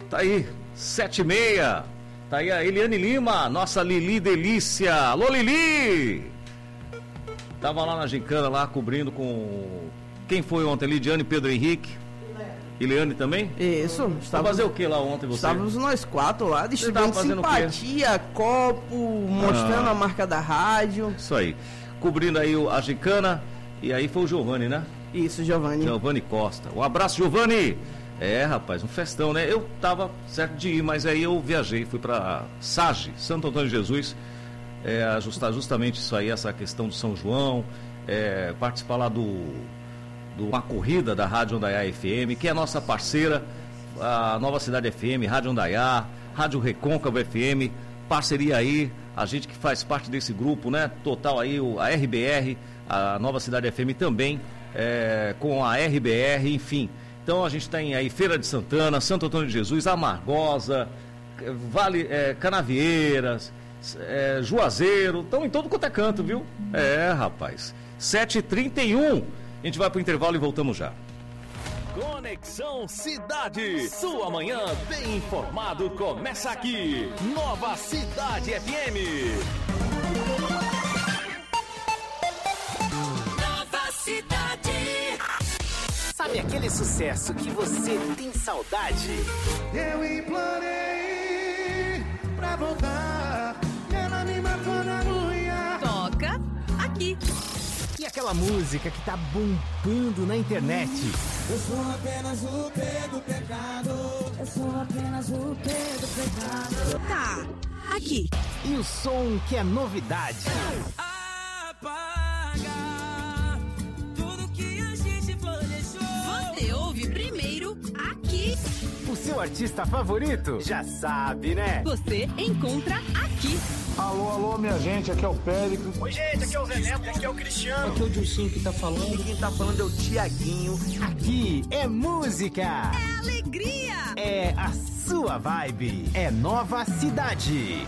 Tá aí, 7h30. Tá aí a Eliane Lima, nossa Lili Delícia. Alô, Lili! Tava lá na gincana, lá, cobrindo com... Quem foi ontem? Lidiane, Pedro Henrique? Eliane também? Isso. Vai fazer o que lá ontem você? Estávamos nós 4 lá, distribuindo simpatia, copo, mostrando a marca da rádio. Isso aí. Cobrindo aí a gincana. E aí foi o Giovanni, né? Isso, Giovanni. Giovanni Costa. Um abraço, Giovanni! Rapaz, um festão, né? Eu tava certo de ir, mas aí eu viajei, fui pra SAGE, Santo Antônio de Jesus, ajustar justamente isso aí, essa questão do São João, participar lá uma corrida da Rádio Ondaiá FM, que é a nossa parceira, a Nova Cidade FM, Rádio Ondaiá, Rádio Recôncavo FM, parceria aí, a gente que faz parte desse grupo, né? Total aí, a RBR, a Nova Cidade FM também, com a RBR, enfim. Então a gente tem aí Feira de Santana, Santo Antônio de Jesus, Amargosa, Vale, Canavieiras, Juazeiro, estão em todo quanto é canto, viu? Rapaz. 7h31, a gente vai pro intervalo e voltamos já. Conexão Cidade, sua manhã bem informado começa aqui. Nova Cidade FM. Nova Cidade. Sabe aquele sucesso que você tem saudade? Eu implorei pra voltar, ela me matou na unha. Toca aqui. E aquela música que tá bombando na internet? Eu sou apenas o P do pecado. Eu sou apenas o P do pecado. Tá, aqui. E o som que é novidade? Você ouve primeiro aqui. O seu artista favorito? Já sabe, né? Você encontra aqui. Alô, minha gente, aqui é o Péricles. Oi, gente, aqui é o Zé Neto, aqui é o Cristiano. Aqui é o Dilcinho que tá falando. Quem tá falando é o Tiaguinho. Aqui é música. É alegria. É a sua vibe. É Nova Cidade.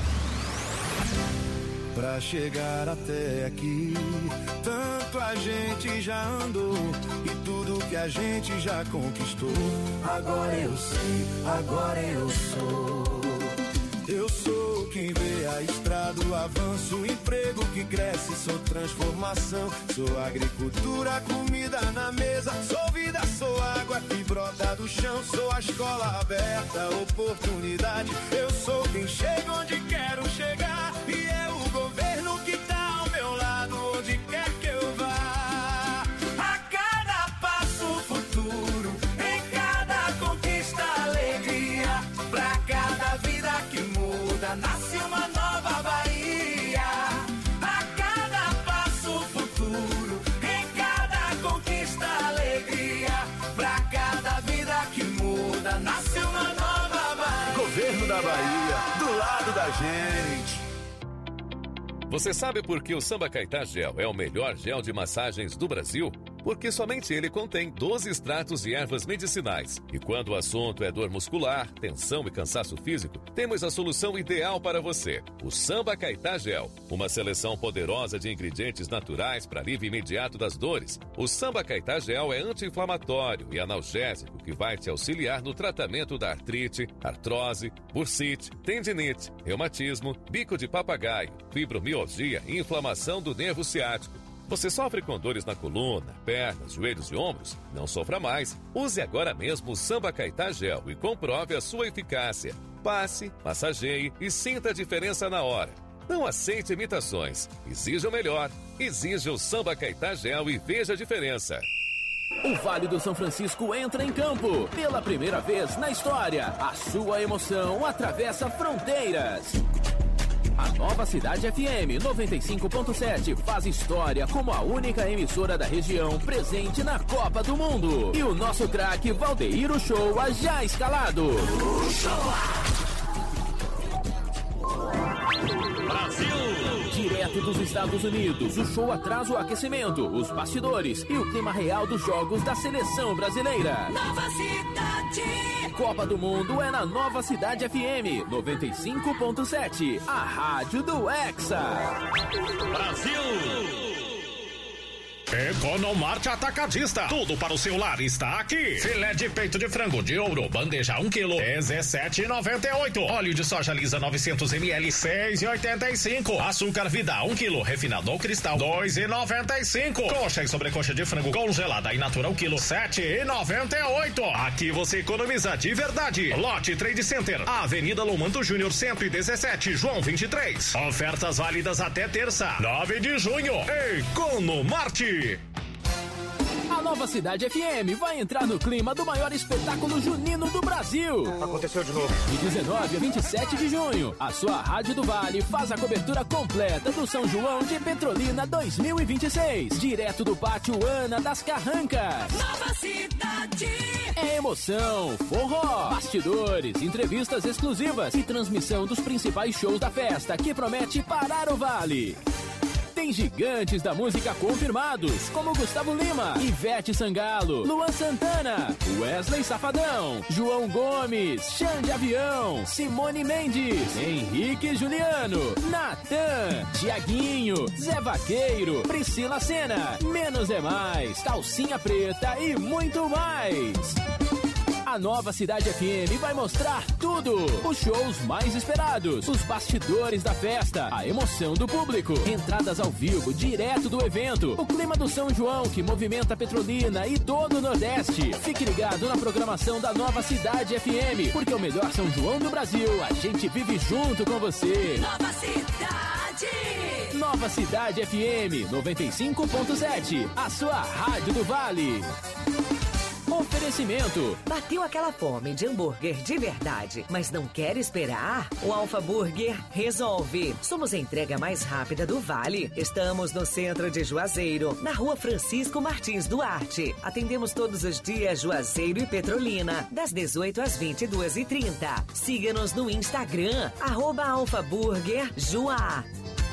Pra chegar até aqui, tanto a gente já andou e tudo que a gente já conquistou. Agora eu sei, agora eu sou. Eu sou quem vê a estrada, o avanço, o emprego que cresce, sou transformação. Sou agricultura, comida na mesa, sou vida, sou água que brota do chão. Sou a escola aberta, oportunidade. Eu sou quem chega onde quero chegar e é o governo que tá ao meu lado, onde quer que eu vá. A cada passo futuro, em cada conquista alegria, pra cada vida que muda, nasce uma nova Bahia. A cada passo futuro, em cada conquista alegria, pra cada vida que muda, nasce uma nova Bahia. Governo da Bahia, do lado da gente. Você sabe por que o Samba Caetá Gel é o melhor gel de massagens do Brasil? Porque somente ele contém 12 extratos de ervas medicinais. E quando o assunto é dor muscular, tensão e cansaço físico, temos a solução ideal para você. O Samba Caetá Gel. Uma seleção poderosa de ingredientes naturais para alívio imediato das dores. O Samba Caetá Gel é anti-inflamatório e analgésico que vai te auxiliar no tratamento da artrite, artrose, bursite, tendinite, reumatismo, bico de papagaio, fibromialgia e inflamação do nervo ciático. Você sofre com dores na coluna, pernas, joelhos e ombros? Não sofra mais. Use agora mesmo o Samba Caetá Gel e comprove a sua eficácia. Passe, massageie e sinta a diferença na hora. Não aceite imitações. Exija o melhor. Exija o Samba Caetá Gel e veja a diferença. O Vale do São Francisco entra em campo. Pela primeira vez na história, a sua emoção atravessa fronteiras. A Nova Cidade FM 95.7 faz história como a única emissora da região presente na Copa do Mundo. E o nosso craque Valdeir Uchoa já escalado. Brasil! Direto dos Estados Unidos, o show traz o aquecimento, os bastidores e o clima real dos jogos da seleção brasileira. Nova Cidade. Copa do Mundo é na Nova Cidade FM 95.7, a rádio do Hexa. Brasil! Economarte Atacadista. Tudo para o seu lar está aqui. Filé de peito de frango de ouro, bandeja 1 kg, R$17,98. Óleo de soja lisa 900 ml, R$6,85. Açúcar Vida 1 kg, refinado ou cristal, R$2,95. Coxa e sobrecoxa de frango congelada e natural quilo, R$7,98. Aqui você economiza de verdade. Lote Trade Center, Avenida Lomanto Júnior 117, João 23. Ofertas válidas até terça, 9 de junho. Economarte. A Nova Cidade FM vai entrar no clima do maior espetáculo junino do Brasil. Aconteceu de novo. De 19 a 27 de junho, a sua Rádio do Vale faz a cobertura completa do São João de Petrolina 2026. Direto do Pátio Ana das Carrancas. Nova Cidade. É emoção, forró, bastidores, entrevistas exclusivas e transmissão dos principais shows da festa que promete parar o Vale. Tem gigantes da música confirmados, como Gustavo Lima, Ivete Sangalo, Luan Santana, Wesley Safadão, João Gomes, Xande Avião, Simone Mendes, Henrique Juliano, Natan, Tiaguinho, Zé Vaqueiro, Priscila Sena, Menos é Mais, Calcinha Preta e muito mais. A Nova Cidade FM vai mostrar tudo. Os shows mais esperados, os bastidores da festa, a emoção do público, entradas ao vivo direto do evento, o clima do São João que movimenta Petrolina e todo o Nordeste. Fique ligado na programação da Nova Cidade FM, porque o melhor São João do Brasil, a gente vive junto com você. Nova Cidade. Nova Cidade FM 95.7, a sua rádio do Vale. Oferecimento. Bateu aquela fome de hambúrguer de verdade, mas não quer esperar? O Alfa Burger resolve. Somos a entrega mais rápida do Vale. Estamos no centro de Juazeiro, na Rua Francisco Martins Duarte. Atendemos todos os dias Juazeiro e Petrolina, das 18 às 22h30. Siga-nos no Instagram, @alfaburgerjuá.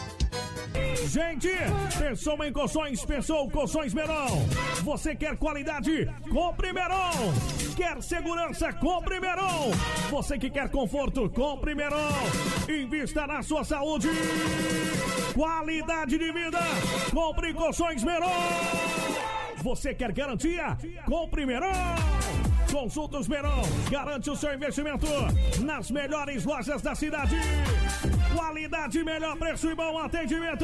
Gente, pensou em colchões, pensou Colchões Meron. Você quer qualidade? Compre Meron. Quer segurança? Compre Meron. Você que quer conforto? Compre Meron. Invista na sua saúde. Qualidade de vida? Compre Colchões Meron. Você quer garantia? Compre Meron. Consultas Meron, garante o seu investimento nas melhores lojas da cidade. Qualidade, melhor preço e bom atendimento.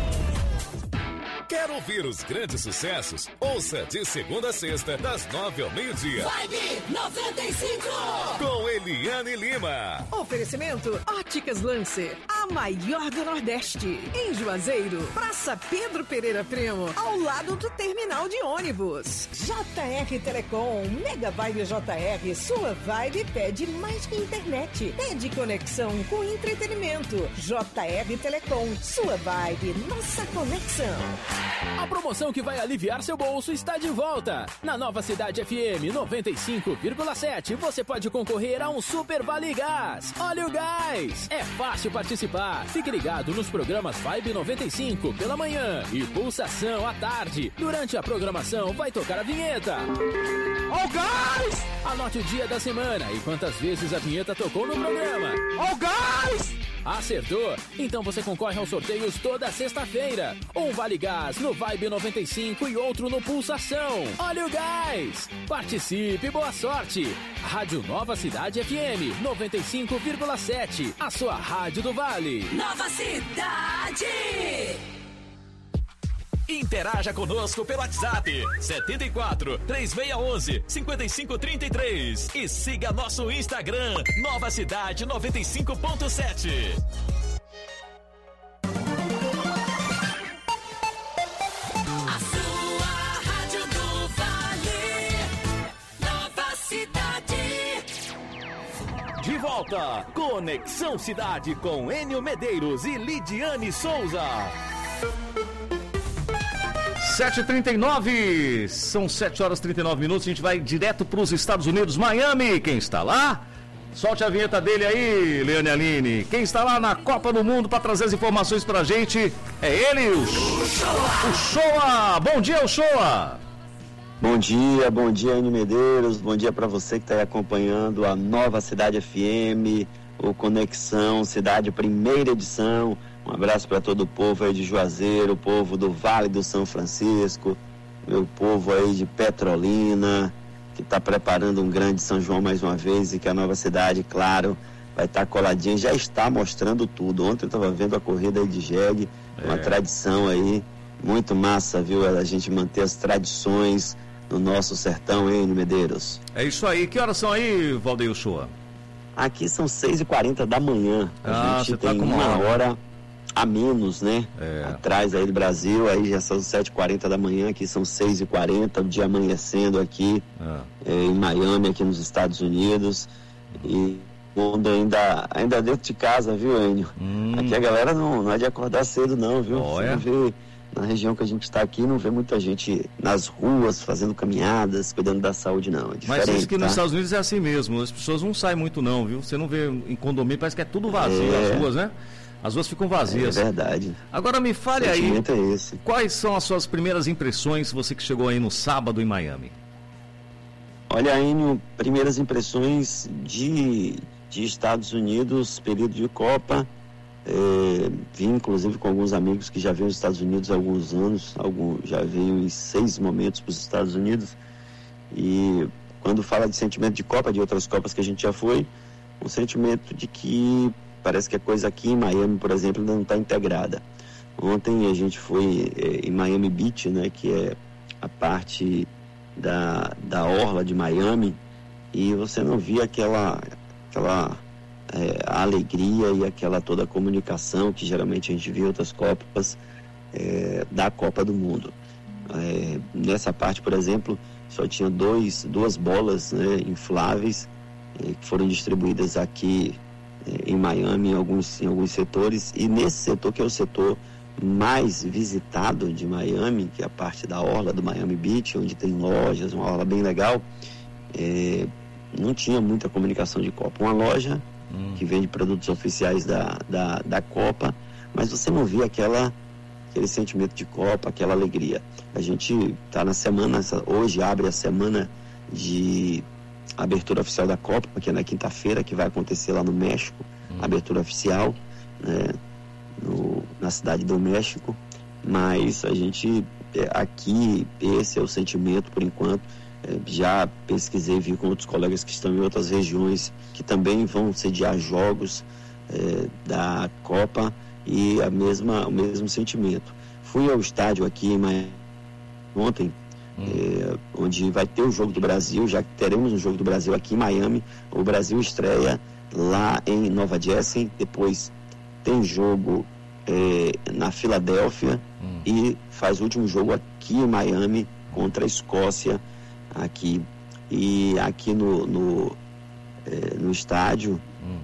Quer ouvir os grandes sucessos? Ouça de segunda a sexta, das 9 ao meio-dia. Vibe 95. Com Eliane Lima. Oferecimento Óticas Lancer, a maior do Nordeste. Em Juazeiro, Praça Pedro Pereira Primo, ao lado do terminal de ônibus. JR Telecom, Mega Vibe JR, sua vibe pede mais que internet. Pede conexão com entretenimento. JR Telecom, sua vibe, nossa conexão. A promoção que vai aliviar seu bolso está de volta. Na Nova Cidade FM 95,7 você pode concorrer a um Super Vale Gás. Olha o gás! É fácil participar. Fique ligado nos programas Vibe 95 pela manhã e Pulsação à tarde. Durante a programação vai tocar a vinheta. Ó o gás! Anote o dia da semana e quantas vezes a vinheta tocou no programa. Ó o gás! Acertou? Então você concorre aos sorteios toda sexta-feira. Um Vale Gás no Vibe 95 e outro no Pulsação. Olha o gás! Participe, boa sorte! Rádio Nova Cidade FM 95,7. A sua rádio do Vale. Nova Cidade! Interaja conosco pelo WhatsApp 74 3611 5533 e siga nosso Instagram Nova Cidade 95.7. A sua rádio do Vale, Nova Cidade. De volta, Conexão Cidade com Enio Medeiros e Lidiane Souza. 7h39, são 7 horas e 39 minutos, a gente vai direto para os Estados Unidos, Miami. Quem está lá? Solte a vinheta dele aí, Leane Aline. Quem está lá na Copa do Mundo para trazer as informações para a gente é ele, o Shoa. Bom dia, o Shoa. Bom dia, Enio Medeiros, bom dia para você que está aí acompanhando a Nova Cidade FM, o Conexão Cidade, primeira edição. Um abraço para todo o povo aí de Juazeiro, o povo do Vale do São Francisco, meu povo aí de Petrolina, que está preparando um grande São João mais uma vez, e que a nova cidade, claro, vai estar coladinha, já está mostrando tudo. Ontem eu estava vendo a corrida aí de jegue, uma tradição aí, muito massa, viu? A gente manter as tradições no nosso sertão, hein, Medeiros? É isso aí. Que horas são aí, Valdeir Uchoa? Aqui são 6h40 da manhã. A gente tem tá com uma hora a menos, né? Atrás aí do Brasil, aí já são 7h40 da manhã, aqui são 6h40, o dia amanhecendo aqui em Miami, aqui nos Estados Unidos. E mundo ainda dentro de casa, viu, Enio? Aqui a galera não é de acordar cedo não, viu? Você não vê, na região que a gente está aqui, não vê muita gente nas ruas fazendo caminhadas, cuidando da saúde não, é diferente. Mas isso que nos Estados Unidos é assim mesmo, as pessoas não saem muito não, viu? Você não vê em condomínio, parece que é tudo vazio as ruas, né? As ruas ficam vazias. É verdade. Agora me fale aí, quais são as suas primeiras impressões, você que chegou aí no sábado em Miami? Olha, Enio, primeiras impressões de Estados Unidos, período de Copa, vim inclusive com alguns amigos que já veio aos Estados Unidos há alguns anos, já veio em 6 momentos para os Estados Unidos, e quando fala de sentimento de Copa, de outras Copas que a gente já foi, um sentimento de que parece que a coisa aqui em Miami, por exemplo, ainda não está integrada. Ontem a gente foi em Miami Beach, né, que é a parte da orla de Miami, e você não via aquela a alegria e aquela toda a comunicação que geralmente a gente vê em outras Copas da Copa do Mundo. Nessa parte, por exemplo, só tinha duas bolas, né, infláveis que foram distribuídas aqui em Miami, em alguns setores, e nesse setor, que é o setor mais visitado de Miami, que é a parte da orla do Miami Beach, onde tem lojas, uma orla bem legal, não tinha muita comunicação de Copa. Uma loja que vende produtos oficiais da Copa, mas você não via aquele sentimento de Copa, aquela alegria. A gente está na semana, hoje abre a semana de abertura oficial da Copa, que é na quinta-feira, que vai acontecer lá no México, abertura oficial, né, na cidade do México, mas a gente aqui, esse é o sentimento por enquanto. Já pesquisei, vi com outros colegas que estão em outras regiões que também vão sediar jogos da Copa, e o mesmo sentimento. Fui ao estádio aqui em Miami ontem, onde vai ter o Jogo do Brasil, já que teremos um Jogo do Brasil aqui em Miami. O Brasil estreia lá em Nova Jersey, depois tem jogo na Filadélfia e faz o último jogo aqui em Miami contra a Escócia aqui. E aqui no estádio,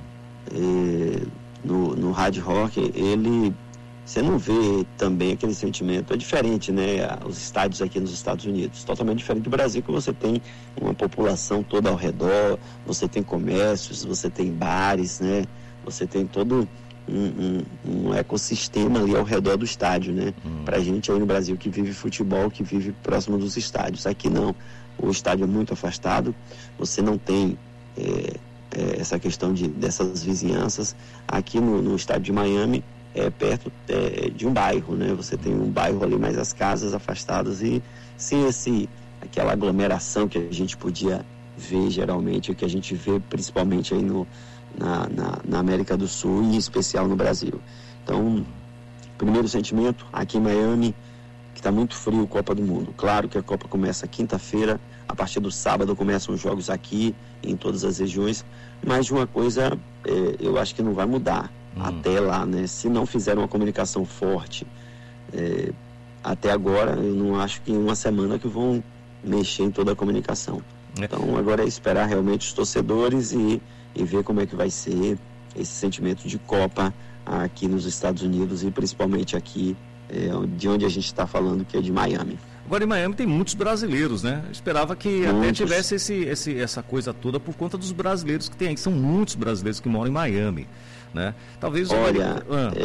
no Hard Rock, você não vê também aquele sentimento, é diferente, né? Os estádios aqui nos Estados Unidos, totalmente diferente do Brasil, que você tem uma população toda ao redor, você tem comércios, você tem bares, né? Você tem todo um ecossistema ali ao redor do estádio, né? Pra gente aí no Brasil que vive futebol, que vive próximo dos estádios. Aqui não, o estádio é muito afastado, você não tem essa questão dessas vizinhanças. Aqui no estádio de Miami, perto de um bairro, né? Você tem um bairro ali, mas as casas afastadas, e sem aquela aglomeração que a gente podia ver geralmente, o que a gente vê principalmente aí na América do Sul, e em especial no Brasil. Então, primeiro sentimento, aqui em Miami, que está muito frio, Copa do Mundo. Claro que a Copa começa quinta-feira, a partir do sábado começam os jogos aqui, em todas as regiões, mas de uma coisa eu acho que não vai mudar até lá, né? Se não fizer uma comunicação forte até agora, eu não acho que em uma semana que vão mexer em toda a comunicação. Então agora é esperar realmente os torcedores e ver como é que vai ser esse sentimento de Copa aqui nos Estados Unidos, e principalmente aqui de onde a gente está falando, que é de Miami. Agora em Miami tem muitos brasileiros, né? Eu esperava que até tivesse essa coisa toda por conta dos brasileiros que tem aí. São muitos brasileiros que moram em Miami, né? Talvez... Olha,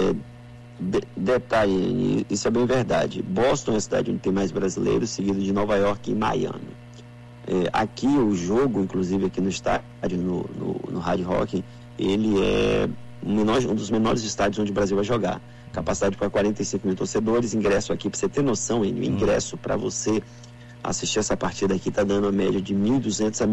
detalhe, isso é bem verdade. Boston é a cidade onde tem mais brasileiros, seguido de Nova York e Miami. Aqui o jogo, inclusive aqui no estádio, no Hard Rock, ele é um dos menores estádios onde o Brasil vai jogar. Capacidade para 45 mil torcedores, ingresso aqui, para você ter noção, ingresso para você assistir essa partida aqui está dando a média de $1.200 a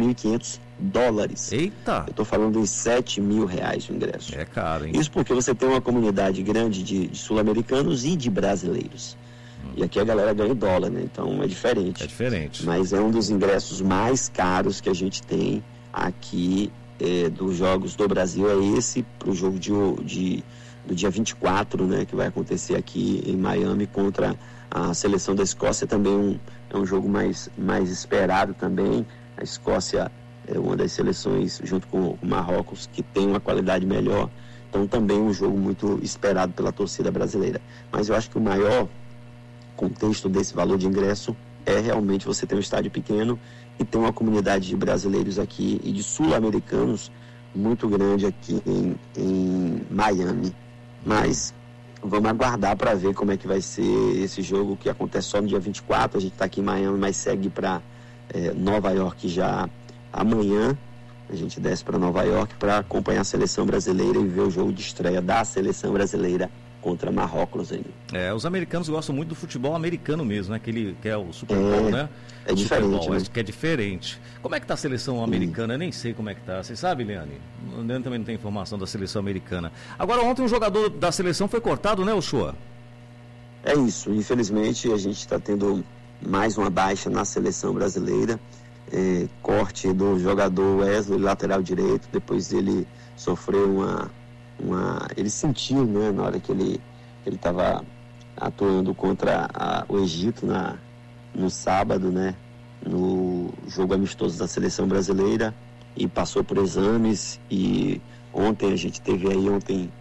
$1.500. Eita! Eu estou falando em R$7 mil o ingresso. É caro, hein? Isso porque você tem uma comunidade grande de sul-americanos e de brasileiros. E aqui a galera ganha dólar, né? Então é diferente. É diferente. Mas é um dos ingressos mais caros que a gente tem aqui dos Jogos do Brasil. É esse para o jogo do dia 24, né? Que vai acontecer aqui em Miami contra a seleção da Escócia. Também é um jogo mais esperado também. A Escócia é uma das seleções, junto com o Marrocos, que tem uma qualidade melhor. Então também um jogo muito esperado pela torcida brasileira. Mas eu acho que o maior contexto desse valor de ingresso é realmente você ter um estádio pequeno e ter uma comunidade de brasileiros aqui e de sul-americanos muito grande aqui em Miami. Mas vamos aguardar para ver como é que vai ser esse jogo, que acontece só no dia 24. A gente está aqui em Miami, mas segue para Nova York já amanhã. A gente desce para Nova York para acompanhar a seleção brasileira e ver o jogo de estreia da seleção brasileira contra Marrocos aí. Os americanos gostam muito do futebol americano mesmo, né? Que é o Super Bowl, né? É diferente, né? Que é diferente. Como é que tá a seleção americana? Eu nem sei como é que tá. Você sabe, Leane? O Leane também não tem informação da seleção americana. Agora, ontem um jogador da seleção foi cortado, né, Uchoa? É isso. Infelizmente, a gente está tendo mais uma baixa na seleção brasileira. Corte do jogador Wesley, lateral direito. Depois ele sofreu ele sentiu, né, na hora que ele estava atuando contra o Egito no sábado, né, no jogo amistoso da seleção brasileira, e passou por exames. E ontem a gente teve aí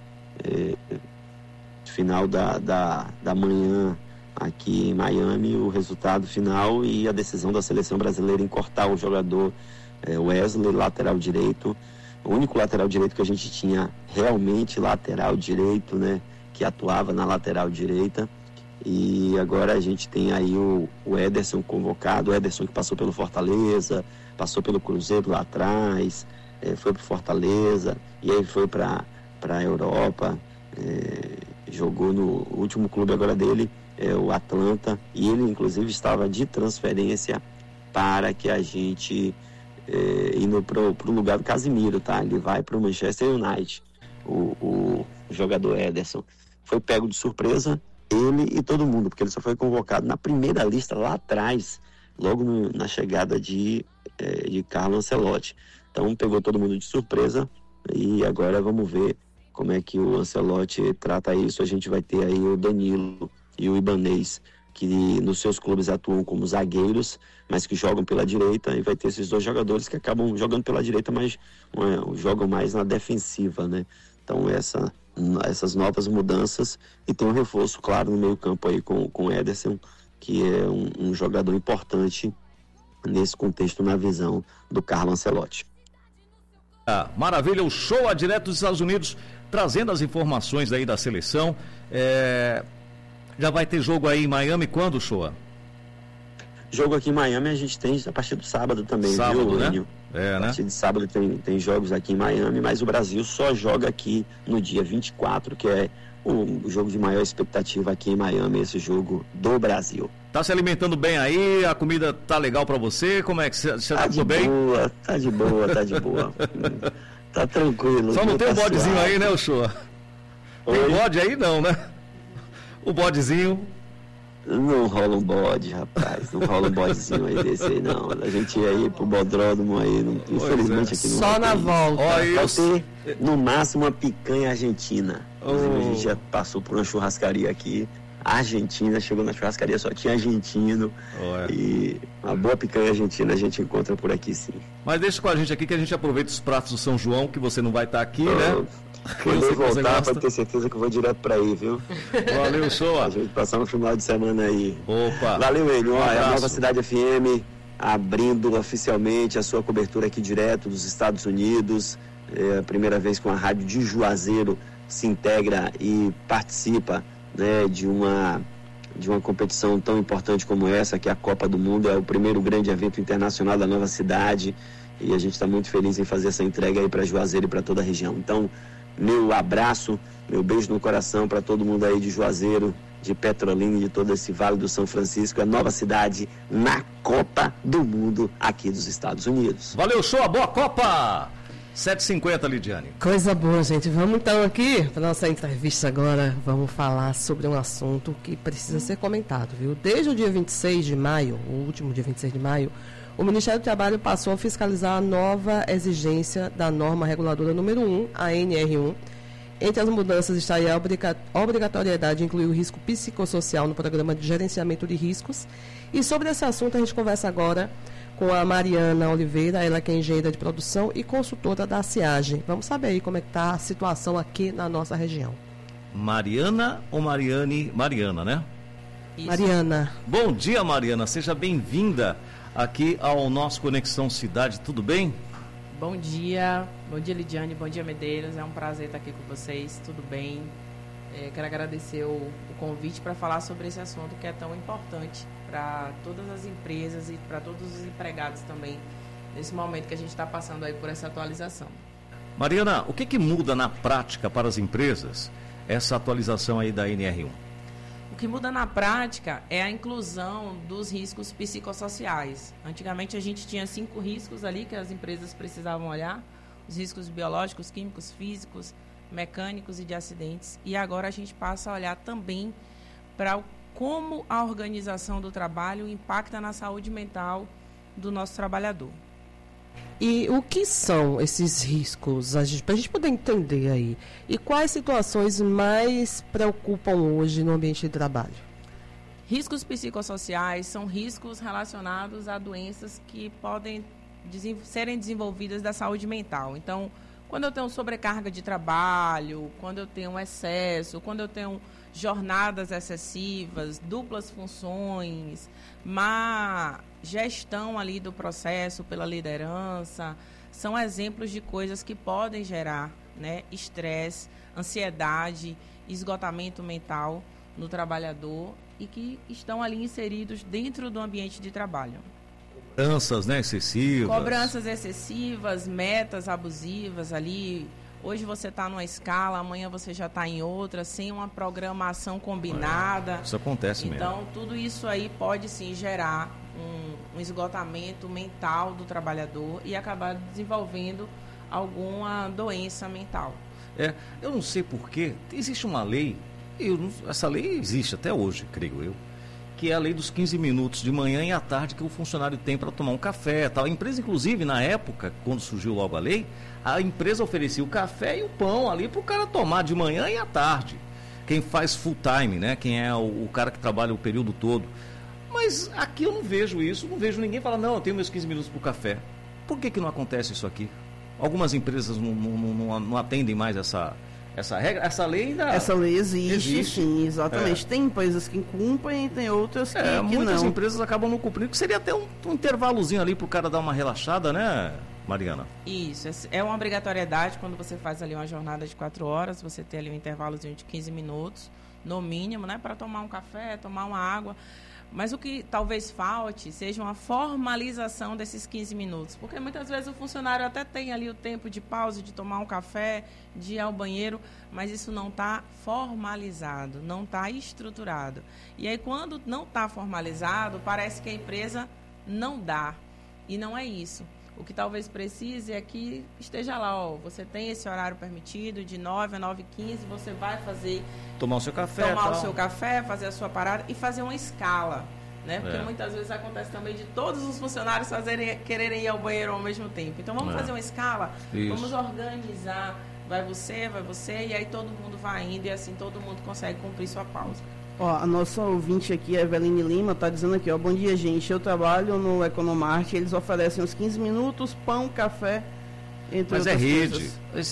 final da manhã aqui em Miami, o resultado final e a decisão da seleção brasileira em cortar o jogador Wesley, lateral direito. O único lateral direito que a gente tinha realmente lateral direito, né, que atuava na lateral direita. E agora a gente tem aí o Ederson convocado, o Ederson que passou pelo Fortaleza, passou pelo Cruzeiro lá atrás, foi para Fortaleza, e aí foi para a Europa, jogou no último clube agora dele, o Atlanta, e ele inclusive estava de transferência para que a gente... indo pro lugar do Casimiro, tá? Ele vai pro Manchester United. O jogador Ederson foi pego de surpresa, ele e todo mundo, porque ele só foi convocado na primeira lista lá atrás, logo na chegada de Carlo Ancelotti. Então pegou todo mundo de surpresa, e agora vamos ver como é que o Ancelotti trata isso. A gente vai ter aí o Danilo e o Ibanez, que nos seus clubes atuam como zagueiros, mas que jogam pela direita, e vai ter esses dois jogadores que acabam jogando pela direita, mas jogam mais na defensiva, né? Então essas novas mudanças, e tem um reforço, claro, no meio campo aí com o Ederson, que é um jogador importante nesse contexto, na visão do Carlo Ancelotti. Maravilha, o show direto dos Estados Unidos, trazendo as informações aí da seleção. Já vai ter jogo aí em Miami quando, Shoa? Jogo aqui em Miami a gente tem a partir do sábado também, sábado, viu, né? Enio? A partir de sábado tem jogos aqui em Miami, mas o Brasil só joga aqui no dia 24, que é o jogo de maior expectativa aqui em Miami, esse jogo do Brasil. Tá se alimentando bem aí? A comida tá legal pra você? Como é que você tá tudo bem? Tá de boa. Tá tranquilo. Só não tem um bodezinho aí, né, Shoa? Tem bode aí não, né? O bodezinho. Não rola um bode, rapaz. Não rola um bodezinho aí desse aí, não. A gente ia aí pro bodródromo aí. Infelizmente aqui não. Só na volta. Vai ter, no máximo, uma picanha argentina. Inclusive, a gente já passou por uma churrascaria aqui. Argentina, chegou na churrascaria, só tinha argentino. E uma boa picanha argentina a gente encontra por aqui, sim. Mas deixa com a gente aqui que a gente aproveita os pratos do São João, que você não vai estar aqui, né? Quando eu voltar, pode ter certeza que eu vou direto pra aí, viu? Valeu, show. A gente passar um final de semana aí. Opa! Valeu, Enio. É a Nova Cidade FM abrindo oficialmente a sua cobertura aqui direto dos Estados Unidos. É a primeira vez que uma rádio de Juazeiro se integra e participa, né, de uma de uma competição tão importante como essa, que é a Copa do Mundo. É o primeiro grande evento internacional da nova cidade e a gente está muito feliz em fazer essa entrega aí para Juazeiro e para toda a região. Então, meu abraço, meu beijo no coração para todo mundo aí de Juazeiro, de Petrolina e de todo esse Vale do São Francisco, a nova cidade na Copa do Mundo aqui dos Estados Unidos. Valeu, show, boa Copa! 7h50, Lidiane. Coisa boa, gente. Vamos então aqui para nossa entrevista agora. Vamos falar sobre um assunto que precisa ser comentado, viu? Desde o dia 26 de maio, o último dia 26 de maio, o Ministério do Trabalho passou a fiscalizar a nova exigência da norma reguladora número 1, a NR1. Entre as mudanças está aí a obrigatoriedade de incluir o risco psicossocial no programa de gerenciamento de riscos. E sobre esse assunto a gente conversa agora com a Mariana Oliveira, ela que é engenheira de produção e consultora da CIAGE. Vamos saber aí como é que está a situação aqui na nossa região. Mariana ou Mariane? Mariana, né? Isso. Mariana. Bom dia, Mariana. Seja bem-vinda aqui ao nosso Conexão Cidade. Tudo bem? Bom dia Lidiane, bom dia Medeiros, é um prazer estar aqui com vocês, tudo bem? Quero agradecer o convite para falar sobre esse assunto que é tão importante para todas as empresas e para todos os empregados também, nesse momento que a gente está passando aí por essa atualização. Mariana, o que muda na prática para as empresas essa atualização aí da NR1? O que muda na prática é a inclusão dos riscos psicossociais. Antigamente a gente tinha 5 riscos ali que as empresas precisavam olhar, os riscos biológicos, químicos, físicos, mecânicos e de acidentes. E agora a gente passa a olhar também para como a organização do trabalho impacta na saúde mental do nosso trabalhador. E o que são esses riscos, para a gente poder entender aí? E quais situações mais preocupam hoje no ambiente de trabalho? Riscos psicossociais são riscos relacionados a doenças que podem serem desenvolvidas da saúde mental. Então, quando eu tenho sobrecarga de trabalho, quando eu tenho excesso, quando eu tenho jornadas excessivas, duplas funções, má gestão ali do processo pela liderança, são exemplos de coisas que podem gerar, né, estresse, ansiedade, esgotamento mental no trabalhador e que estão ali inseridos dentro do ambiente de trabalho. Cobranças, né, excessivas. Cobranças excessivas, metas abusivas ali. Hoje você está numa escala, amanhã você já está em outra, sem uma programação combinada. Isso acontece mesmo. Então, tudo isso aí pode sim gerar um esgotamento mental do trabalhador e acabar desenvolvendo alguma doença mental. Eu não sei porquê, existe uma lei, essa lei existe até hoje, creio eu, que é a lei dos 15 minutos de manhã e à tarde que o funcionário tem para tomar um café. Tal. A empresa, inclusive, na época, quando surgiu logo a lei, a empresa oferecia o café e o pão ali para o cara tomar de manhã e à tarde. Quem faz full time, né? Quem é o cara que trabalha o período todo. Mas aqui eu não vejo isso, não vejo ninguém falar, não, eu tenho meus 15 minutos para o café. Por que não acontece isso aqui? Algumas empresas não atendem mais essa regra, essa lei ainda... Essa lei existe. Sim, exatamente. Tem empresas que cumprem e tem outras que não. Muitas empresas acabam não cumprindo, que seria até um intervalozinho ali para o cara dar uma relaxada, né, Mariana? Isso, é uma obrigatoriedade quando você faz ali uma jornada de 4 horas, você tem ali um intervalozinho de 15 minutos, no mínimo, né, para tomar um café, tomar uma água. Mas o que talvez falte seja uma formalização desses 15 minutos. Porque muitas vezes o funcionário até tem ali o tempo de pausa, de tomar um café, de ir ao banheiro, mas isso não está formalizado, não está estruturado. E aí, quando não está formalizado, parece que a empresa não dá. E não é isso. O que talvez precise é que esteja lá, você tem esse horário permitido, de 9 a 9h15, você vai fazer... Tomar o seu café, fazer a sua parada e fazer uma escala, né? Porque muitas vezes acontece também de todos os funcionários quererem ir ao banheiro ao mesmo tempo. Então, vamos fazer uma escala, vamos organizar, vai você, e aí todo mundo vai indo e assim todo mundo consegue cumprir sua pausa. A nossa ouvinte aqui, a Eveline Lima, está dizendo aqui, bom dia, gente, eu trabalho no Economart, eles oferecem uns 15 minutos, pão, café, entre outras rede.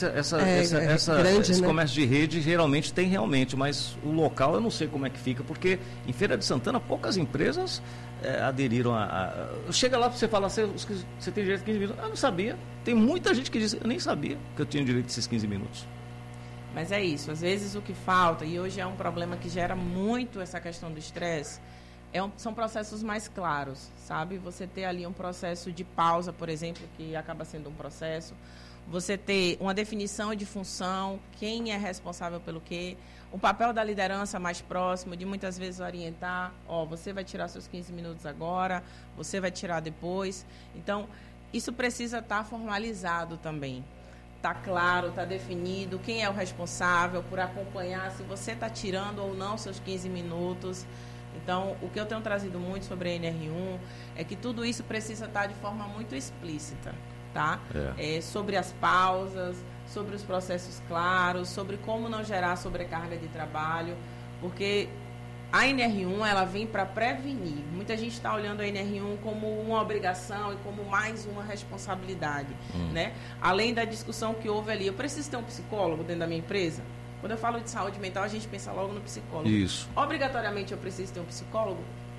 Grande, esse né? comércio de rede geralmente tem realmente, mas o local eu não sei como é que fica, porque em Feira de Santana poucas empresas aderiram Chega lá para você falar, você tem direito a 15 minutos. Eu não sabia. Tem muita gente que diz, eu nem sabia que eu tinha direito a esses 15 minutos. Mas é isso, às vezes o que falta, e hoje é um problema que gera muito essa questão do estresse, são processos mais claros, sabe? Você ter ali um processo de pausa, por exemplo, que acaba sendo um processo, você ter uma definição de função, quem é responsável pelo quê, o papel da liderança mais próximo, de muitas vezes orientar, você vai tirar seus 15 minutos agora, você vai tirar depois. Então, isso precisa estar formalizado também. Está claro, está definido quem é o responsável por acompanhar se você está tirando ou não seus 15 minutos. Então, o que eu tenho trazido muito sobre a NR1 é que tudo isso precisa estar de forma muito explícita, tá? Sobre as pausas, sobre os processos claros, sobre como não gerar sobrecarga de trabalho, porque a NR1 ela vem para prevenir. Muita gente está olhando a NR1 como uma obrigação e como mais uma responsabilidade, né? Além da discussão que houve ali, eu preciso ter um psicólogo dentro da minha empresa? Quando eu falo de saúde mental, a gente pensa logo no psicólogo. Isso. Obrigatoriamente eu preciso ter um psicólogo?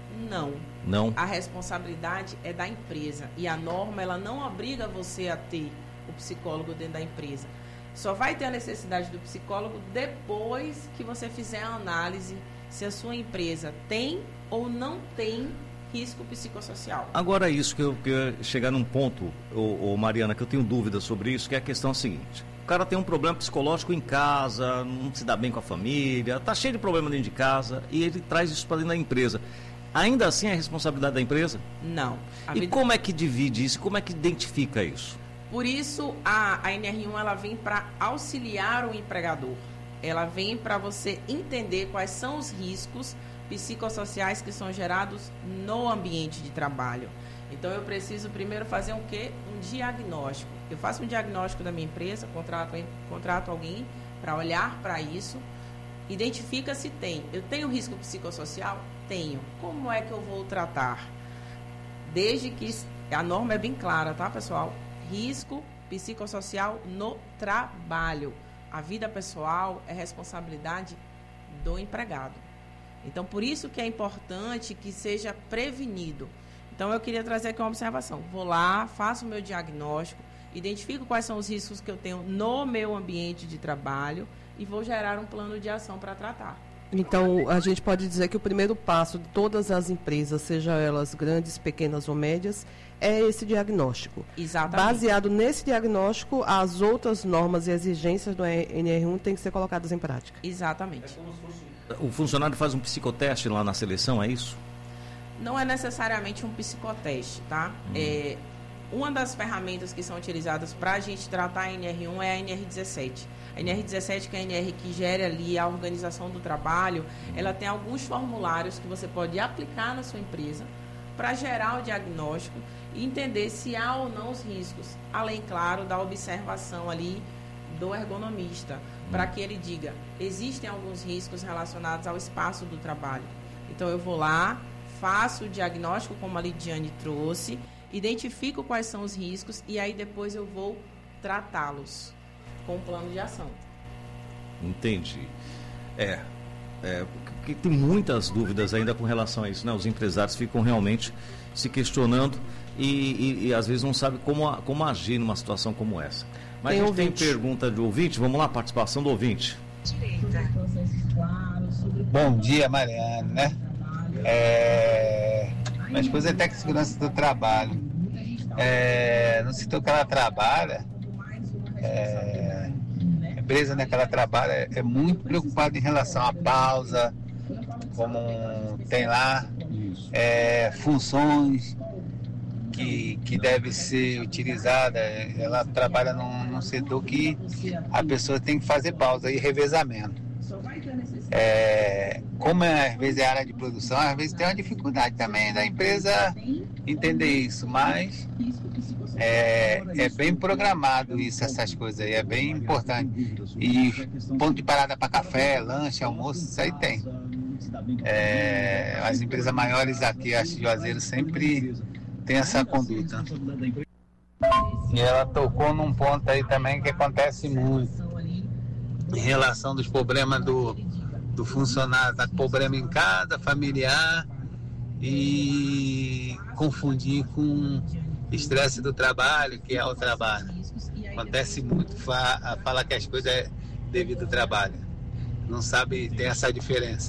Não. A responsabilidade é da empresa e a norma ela não obriga você a ter o psicólogo dentro da empresa. Só vai ter a necessidade do psicólogo depois que você fizer a análise se a sua empresa tem ou não tem risco psicossocial. Agora isso que eu quero chegar num ponto, Mariana, que eu tenho dúvida sobre isso, que é a questão seguinte. O cara tem um problema psicológico em casa, não se dá bem com a família, está cheio de problema dentro de casa e ele traz isso para dentro da empresa. Ainda assim é responsabilidade da empresa? Não. Como é que divide isso? Como é que identifica isso? Por isso a NR1 ela vem para auxiliar o empregador. Ela vem para você entender quais são os riscos psicossociais que são gerados no ambiente de trabalho. Então, eu preciso primeiro fazer um diagnóstico. Eu faço um diagnóstico da minha empresa, contrato alguém para olhar para isso, identifica se tem. Eu tenho risco psicossocial? Tenho. Como é que eu vou tratar? Desde que a norma é bem clara, tá, pessoal? Risco psicossocial no trabalho. A vida pessoal é responsabilidade do empregado. Então, por isso que é importante que seja prevenido. Então, eu queria trazer aqui uma observação. Vou lá, faço o meu diagnóstico, identifico quais são os riscos que eu tenho no meu ambiente de trabalho e vou gerar um plano de ação para tratar. Então, a gente pode dizer que o primeiro passo de todas as empresas, seja elas grandes, pequenas ou médias, é esse diagnóstico. Exatamente. Baseado nesse diagnóstico, as outras normas e exigências do NR1 têm que ser colocadas em prática. Exatamente. O funcionário faz um psicoteste lá na seleção, é isso? Não é necessariamente um psicoteste, tá? Uma das ferramentas que são utilizadas para a gente tratar a NR1 é a NR17. A NR17, que é a NR que gera ali a organização do trabalho, ela tem alguns formulários que você pode aplicar na sua empresa para gerar o diagnóstico e entender se há ou não os riscos. Além, claro, da observação ali do ergonomista, para que ele diga, existem alguns riscos relacionados ao espaço do trabalho. Então, eu vou lá, faço o diagnóstico, como a Lidiane trouxe, identifico quais são os riscos e aí depois eu vou tratá-los com um plano de ação. Entendi. Porque tem muitas dúvidas ainda com relação a isso, né? Os empresários ficam realmente se questionando e às vezes não sabem como agir numa situação como essa. Mas a gente tem pergunta de ouvinte, vamos lá, participação do ouvinte. Bom dia, Mariana, né? Minha esposa é técnica de segurança do trabalho. No setor que ela trabalha, a empresa que ela trabalha é muito preocupada em relação à pausa, como tem lá funções que deve ser utilizada. Ela trabalha num setor que a pessoa tem que fazer pausa e revezamento. Como às vezes é área de produção, às vezes tem uma dificuldade também da empresa entender isso, mas é bem programado isso, essas coisas aí, é bem importante. E ponto de parada para café, lanche, almoço, isso aí tem. As empresas maiores aqui, acho que Juazeiro, sempre tem essa conduta. E ela tocou num ponto aí também que acontece muito em relação dos problemas do funcionário, tá com problema em casa, familiar, e confundir com estresse do trabalho, que é o trabalho. Acontece muito, fala que as coisas devido ao trabalho. Não sabe, tem essa diferença.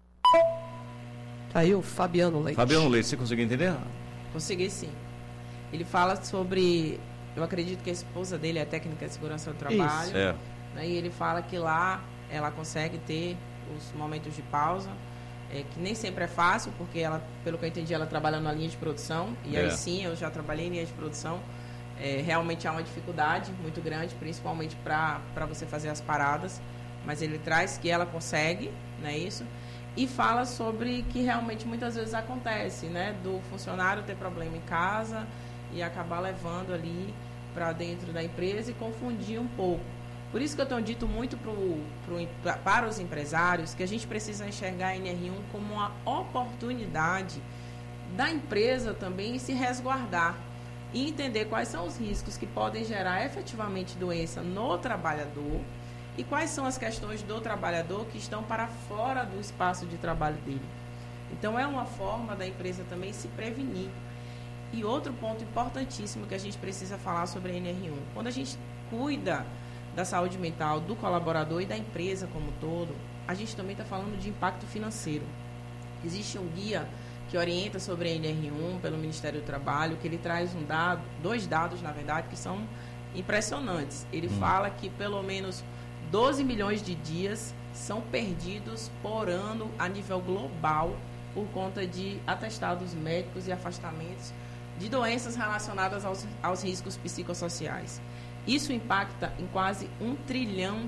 Aí o Fabiano Leite. Fabiano Leite, você conseguiu entender? Consegui, sim. Ele fala sobre, eu acredito que a esposa dele é técnica de segurança do trabalho. Isso, é. Né, e ele fala que lá ela consegue ter os momentos de pausa, que nem sempre é fácil, porque ela, pelo que eu entendi, ela trabalha na linha de produção. E aí sim, eu já trabalhei em linha de produção. Realmente há uma dificuldade muito grande, principalmente para você fazer as paradas. Mas ele traz que ela consegue, não é isso? E fala sobre que realmente muitas vezes acontece, né? Do funcionário ter problema em casa e acabar levando ali para dentro da empresa e confundir um pouco. Por isso que eu tenho dito muito para os empresários que a gente precisa enxergar a NR1 como uma oportunidade da empresa também se resguardar e entender quais são os riscos que podem gerar efetivamente doença no trabalhador e quais são as questões do trabalhador que estão para fora do espaço de trabalho dele. Então, é uma forma da empresa também se prevenir. E outro ponto importantíssimo que a gente precisa falar sobre a NR1. Quando a gente cuida da saúde mental do colaborador e da empresa como um todo, a gente também está falando de impacto financeiro. Existe um guia que orienta sobre a NR1 pelo Ministério do Trabalho, que ele traz dois dados, na verdade, que são impressionantes. Ele fala que pelo menos 12 milhões de dias são perdidos por ano a nível global por conta de atestados médicos e afastamentos de doenças relacionadas aos riscos psicossociais. Isso impacta em quase $1 trilhão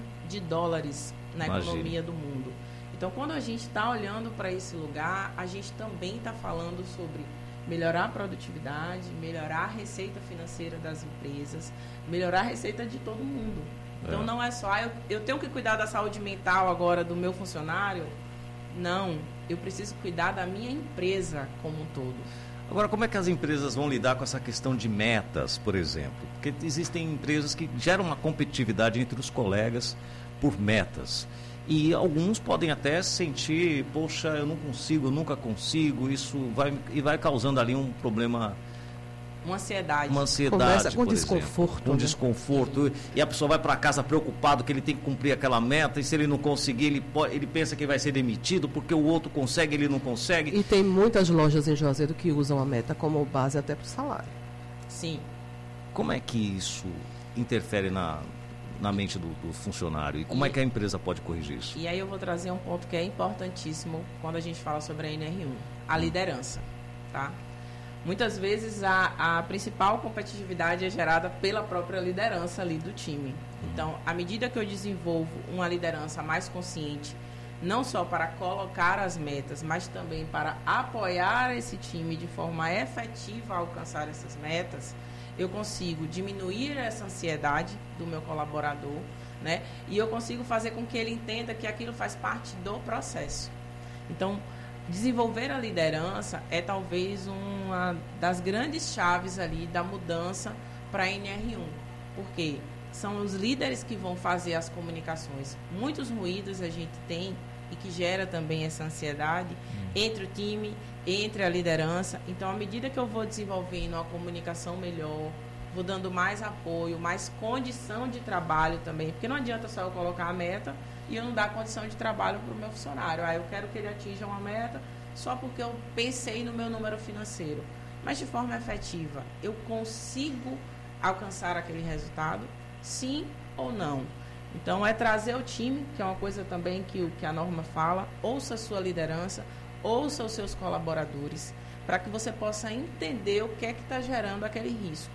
na economia do mundo. Então, quando a gente está olhando para esse lugar, a gente também está falando sobre melhorar a produtividade, melhorar a receita financeira das empresas, melhorar a receita de todo mundo. Então, não é só, eu tenho que cuidar da saúde mental agora do meu funcionário. Não, eu preciso cuidar da minha empresa como um todo. Agora, como é que as empresas vão lidar com essa questão de metas, por exemplo? Porque existem empresas que geram uma competitividade entre os colegas por metas. E alguns podem até sentir, poxa, eu não consigo, eu nunca consigo, isso vai causando ali um problema... Uma ansiedade. Começa com desconforto. Exemplo, um desconforto. E a pessoa vai para casa preocupado que ele tem que cumprir aquela meta, e se ele não conseguir, ele pensa que vai ser demitido, porque o outro consegue, ele não consegue. E tem muitas lojas em Juazeiro que usam a meta como base até para o salário. Sim. Como é que isso interfere na mente do funcionário? E como é que a empresa pode corrigir isso? E aí eu vou trazer um ponto que é importantíssimo quando a gente fala sobre a NR1. A liderança, tá? Muitas vezes a principal competitividade é gerada pela própria liderança ali do time. Então, à medida que eu desenvolvo uma liderança mais consciente, não só para colocar as metas, mas também para apoiar esse time de forma efetiva a alcançar essas metas, eu consigo diminuir essa ansiedade do meu colaborador, né? E eu consigo fazer com que ele entenda que aquilo faz parte do processo. Então, desenvolver a liderança é talvez uma das grandes chaves ali da mudança para a NR1. Por quê? São os líderes que vão fazer as comunicações. Muitos ruídos a gente tem e que gera também essa ansiedade entre o time, entre a liderança. Então, à medida que eu vou desenvolvendo uma comunicação melhor, vou dando mais apoio, mais condição de trabalho também, porque não adianta só eu colocar a meta e eu não dar condição de trabalho para o meu funcionário. Eu quero que ele atinja uma meta só porque eu pensei no meu número financeiro. Mas de forma efetiva, eu consigo alcançar aquele resultado? Sim ou não? Então, é trazer o time, que é uma coisa também que a norma fala, ouça a sua liderança, ouça os seus colaboradores, para que você possa entender o que é que está gerando aquele risco.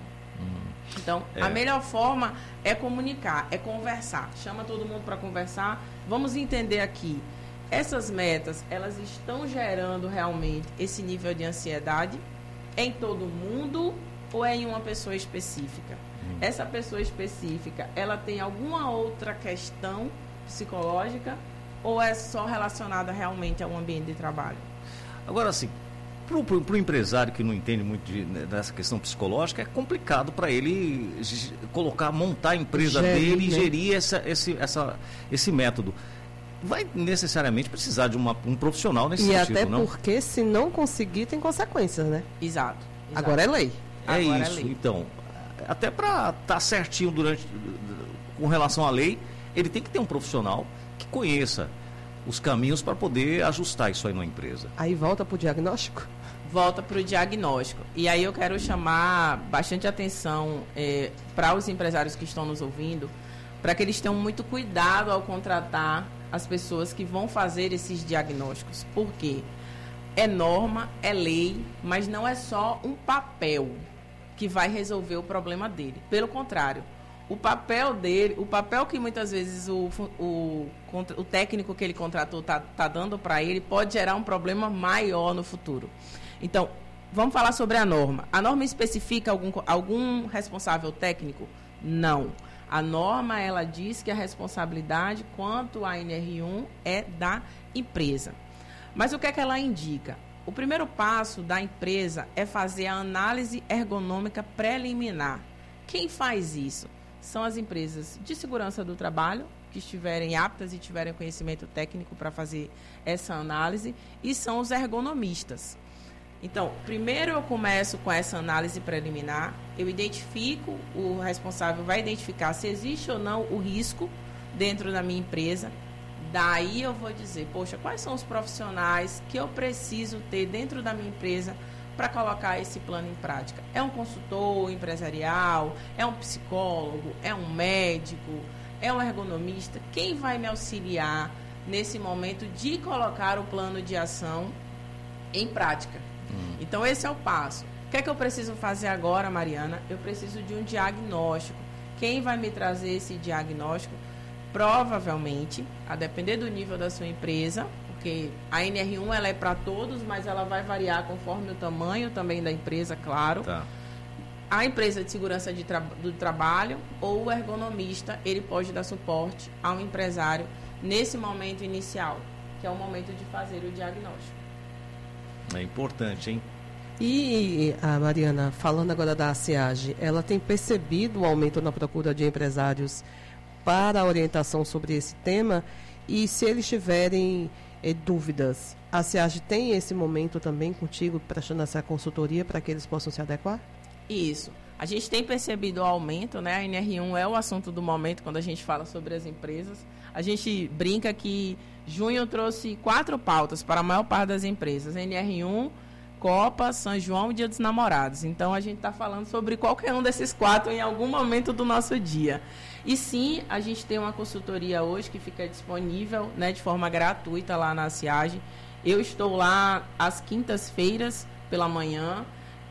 Então, a melhor forma é comunicar, é conversar. Chama todo mundo para conversar. Vamos entender aqui. Essas metas, elas estão gerando realmente esse nível de ansiedade em todo mundo ou é em uma pessoa específica? Essa pessoa específica, ela tem alguma outra questão psicológica ou é só relacionada realmente ao ambiente de trabalho? Agora, assim, para o empresário que não entende muito dessa questão psicológica, é complicado para ele montar a empresa dele e gerir esse método. Vai necessariamente precisar de um profissional nesse sentido, até não? Porque se não conseguir, tem consequências, né? Exato. Agora é lei. É isso, então. Até para estar certinho com relação à lei, ele tem que ter um profissional que conheça os caminhos para poder ajustar isso aí na empresa. Aí volta para o diagnóstico? Volta para o diagnóstico. E aí eu quero chamar bastante atenção para os empresários que estão nos ouvindo, para que eles tenham muito cuidado ao contratar as pessoas que vão fazer esses diagnósticos. Por quê? É norma, é lei, mas não é só um papel que vai resolver o problema dele. Pelo contrário, o papel dele, o papel que muitas vezes o técnico que ele contratou tá dando para ele, pode gerar um problema maior no futuro. Então, vamos falar sobre a norma. A norma especifica algum responsável técnico? Não. A norma, ela diz que a responsabilidade quanto à NR1 é da empresa. Mas o que é que ela indica? O primeiro passo da empresa é fazer a análise ergonômica preliminar. Quem faz isso? São as empresas de segurança do trabalho, que estiverem aptas e tiverem conhecimento técnico para fazer essa análise, e são os ergonomistas. Então, primeiro eu começo com essa análise preliminar, eu identifico, o responsável vai identificar se existe ou não o risco dentro da minha empresa. Daí eu vou dizer, poxa, quais são os profissionais que eu preciso ter dentro da minha empresa para colocar esse plano em prática? É um consultor empresarial? É um psicólogo? É um médico? É um ergonomista? Quem vai me auxiliar nesse momento de colocar o plano de ação em prática? Então, esse é o passo. O que é que eu preciso fazer agora, Mariana? Eu preciso de um diagnóstico. Quem vai me trazer esse diagnóstico? Provavelmente, a depender do nível da sua empresa, porque a NR1 ela é para todos, mas ela vai variar conforme o tamanho também da empresa, claro. Tá. A empresa de segurança do trabalho ou o ergonomista, ele pode dar suporte ao empresário nesse momento inicial, que é o momento de fazer o diagnóstico. É importante, hein? E a Mariana, falando agora da SEAGE, ela tem percebido o aumento na procura de empresários para a orientação sobre esse tema? E se eles tiverem dúvidas, a SEAGE tem esse momento também contigo, prestando essa consultoria para que eles possam se adequar? Isso. A gente tem percebido o aumento, né? A NR1 é o assunto do momento quando a gente fala sobre as empresas. A gente brinca que junho trouxe 4 pautas para a maior parte das empresas. NR1, Copa, São João e Dia dos Namorados. Então, a gente está falando sobre qualquer um desses 4 em algum momento do nosso dia. E sim, a gente tem uma consultoria hoje que fica disponível, né, de forma gratuita lá na SEAGE. Eu estou lá às quintas-feiras pela manhã.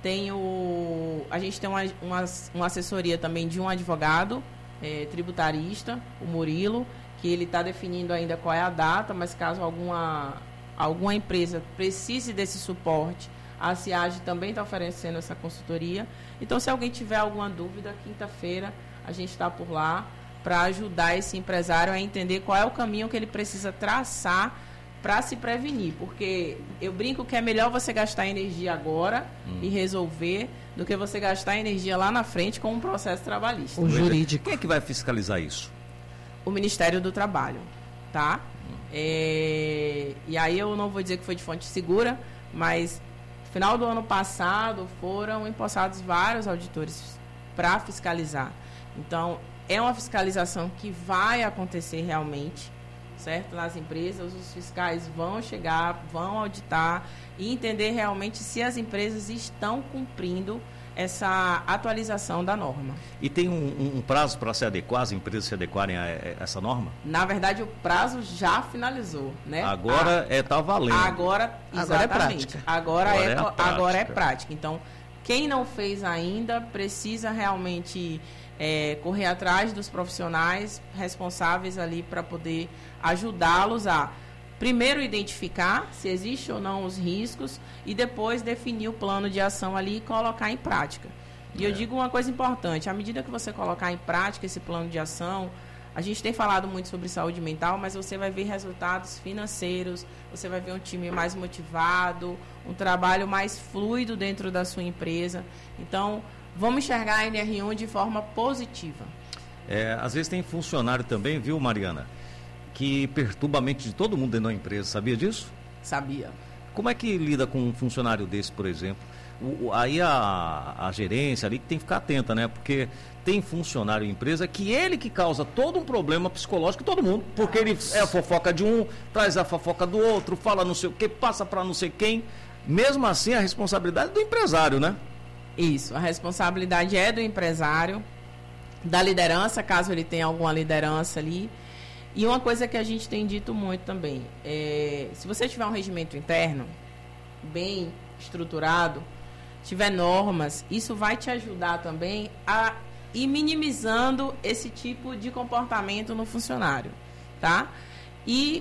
A gente tem uma assessoria também de um advogado tributarista, o Murilo, que ele está definindo ainda qual é a data, mas caso alguma empresa precise desse suporte, a SEAGE também está oferecendo essa consultoria. Então, se alguém tiver alguma dúvida, quinta-feira a gente está por lá para ajudar esse empresário a entender qual é o caminho que ele precisa traçar para se prevenir, porque eu brinco que é melhor você gastar energia agora e resolver do que você gastar energia lá na frente com um processo trabalhista. O jurídico. Quem é que vai fiscalizar isso? O Ministério do Trabalho, tá? E aí eu não vou dizer que foi de fonte segura, mas no final do ano passado foram empossados vários auditores para fiscalizar. Então, é uma fiscalização que vai acontecer realmente, certo? Nas empresas, os fiscais vão chegar, vão auditar e entender realmente se as empresas estão cumprindo essa atualização da norma. E tem um prazo para se adequar, as empresas se adequarem a essa norma? Na verdade, o prazo já finalizou, né? Agora está valendo. Agora é prática. Agora é prática. Então, quem não fez ainda precisa realmente correr atrás dos profissionais responsáveis ali para poder ajudá-los a, primeiro, identificar se existe ou não os riscos e depois definir o plano de ação ali e colocar em prática. E eu digo uma coisa importante, à medida que você colocar em prática esse plano de ação, a gente tem falado muito sobre saúde mental, mas você vai ver resultados financeiros, você vai ver um time mais motivado, um trabalho mais fluido dentro da sua empresa. Então, vamos enxergar a NR1 de forma positiva. Às vezes tem funcionário também, viu, Mariana, que perturba a mente de todo mundo dentro da empresa. Sabia disso? Sabia. Como é que lida com um funcionário desse, por exemplo? Aí a gerência ali tem que ficar atenta, né? Porque tem funcionário em empresa que ele que causa todo um problema psicológico em todo mundo, porque ele é a fofoca de um, traz a fofoca do outro, fala não sei o que, passa para não sei quem. Mesmo assim, a responsabilidade é do empresário, né? Isso, a responsabilidade é do empresário, da liderança, caso ele tenha alguma liderança ali. E uma coisa que a gente tem dito muito também, se você tiver um regimento interno bem estruturado, tiver normas, isso vai te ajudar também a ir minimizando esse tipo de comportamento no funcionário, tá? E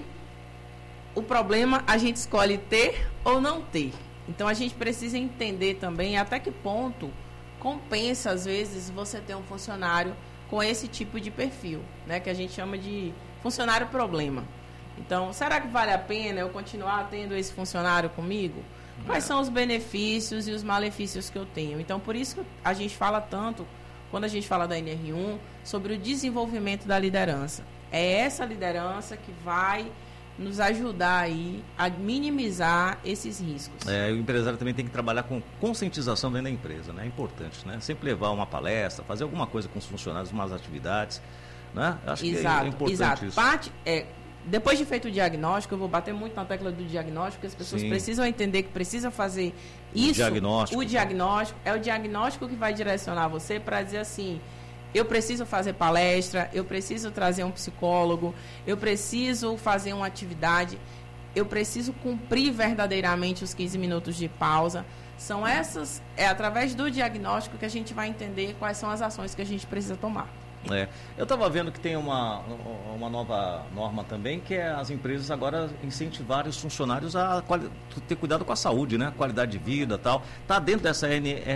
o problema a gente escolhe ter ou não ter. Então a gente precisa entender também até que ponto compensa, às vezes, você ter um funcionário com esse tipo de perfil, né? Que a gente chama de funcionário problema. Então, será que vale a pena eu continuar tendo esse funcionário comigo? Quais são os benefícios e os malefícios que eu tenho? Então, por isso que a gente fala tanto, quando a gente fala da NR1, sobre o desenvolvimento da liderança. É essa liderança que vai nos ajudar aí a minimizar esses riscos. O empresário também tem que trabalhar com conscientização dentro da empresa, né? É importante, né? Sempre levar uma palestra, fazer alguma coisa com os funcionários, umas atividades, né? Acho que é importante isso. Depois de feito o diagnóstico, eu vou bater muito na tecla do diagnóstico, porque as pessoas precisam entender que precisa fazer isso. O diagnóstico é o diagnóstico que vai direcionar você para dizer assim: eu preciso fazer palestra, eu preciso trazer um psicólogo, eu preciso fazer uma atividade, eu preciso cumprir verdadeiramente os 15 minutos de pausa. São essas, através do diagnóstico que a gente vai entender quais são as ações que a gente precisa tomar. Eu estava vendo que tem uma nova norma também, que é as empresas agora incentivarem os funcionários a ter cuidado com a saúde, né? Qualidade de vida e tal. Está dentro dessa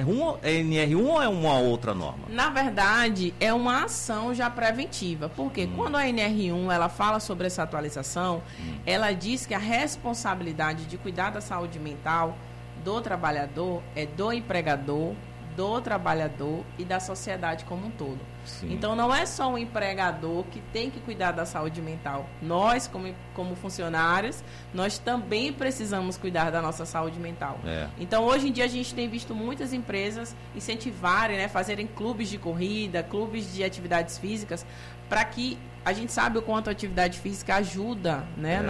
NR1 ou é uma outra norma? Na verdade, é uma ação já preventiva. Porque quando a NR1 ela fala sobre essa atualização, ela diz que a responsabilidade de cuidar da saúde mental do trabalhador é do empregador, do trabalhador e da sociedade como um todo. Sim. Então, não é só o empregador que tem que cuidar da saúde mental. Nós, como funcionários, nós também precisamos cuidar da nossa saúde mental. Então, hoje em dia, a gente tem visto muitas empresas incentivarem, né, fazerem clubes de corrida, clubes de atividades físicas, para que a gente sabe o quanto a atividade física ajuda, né,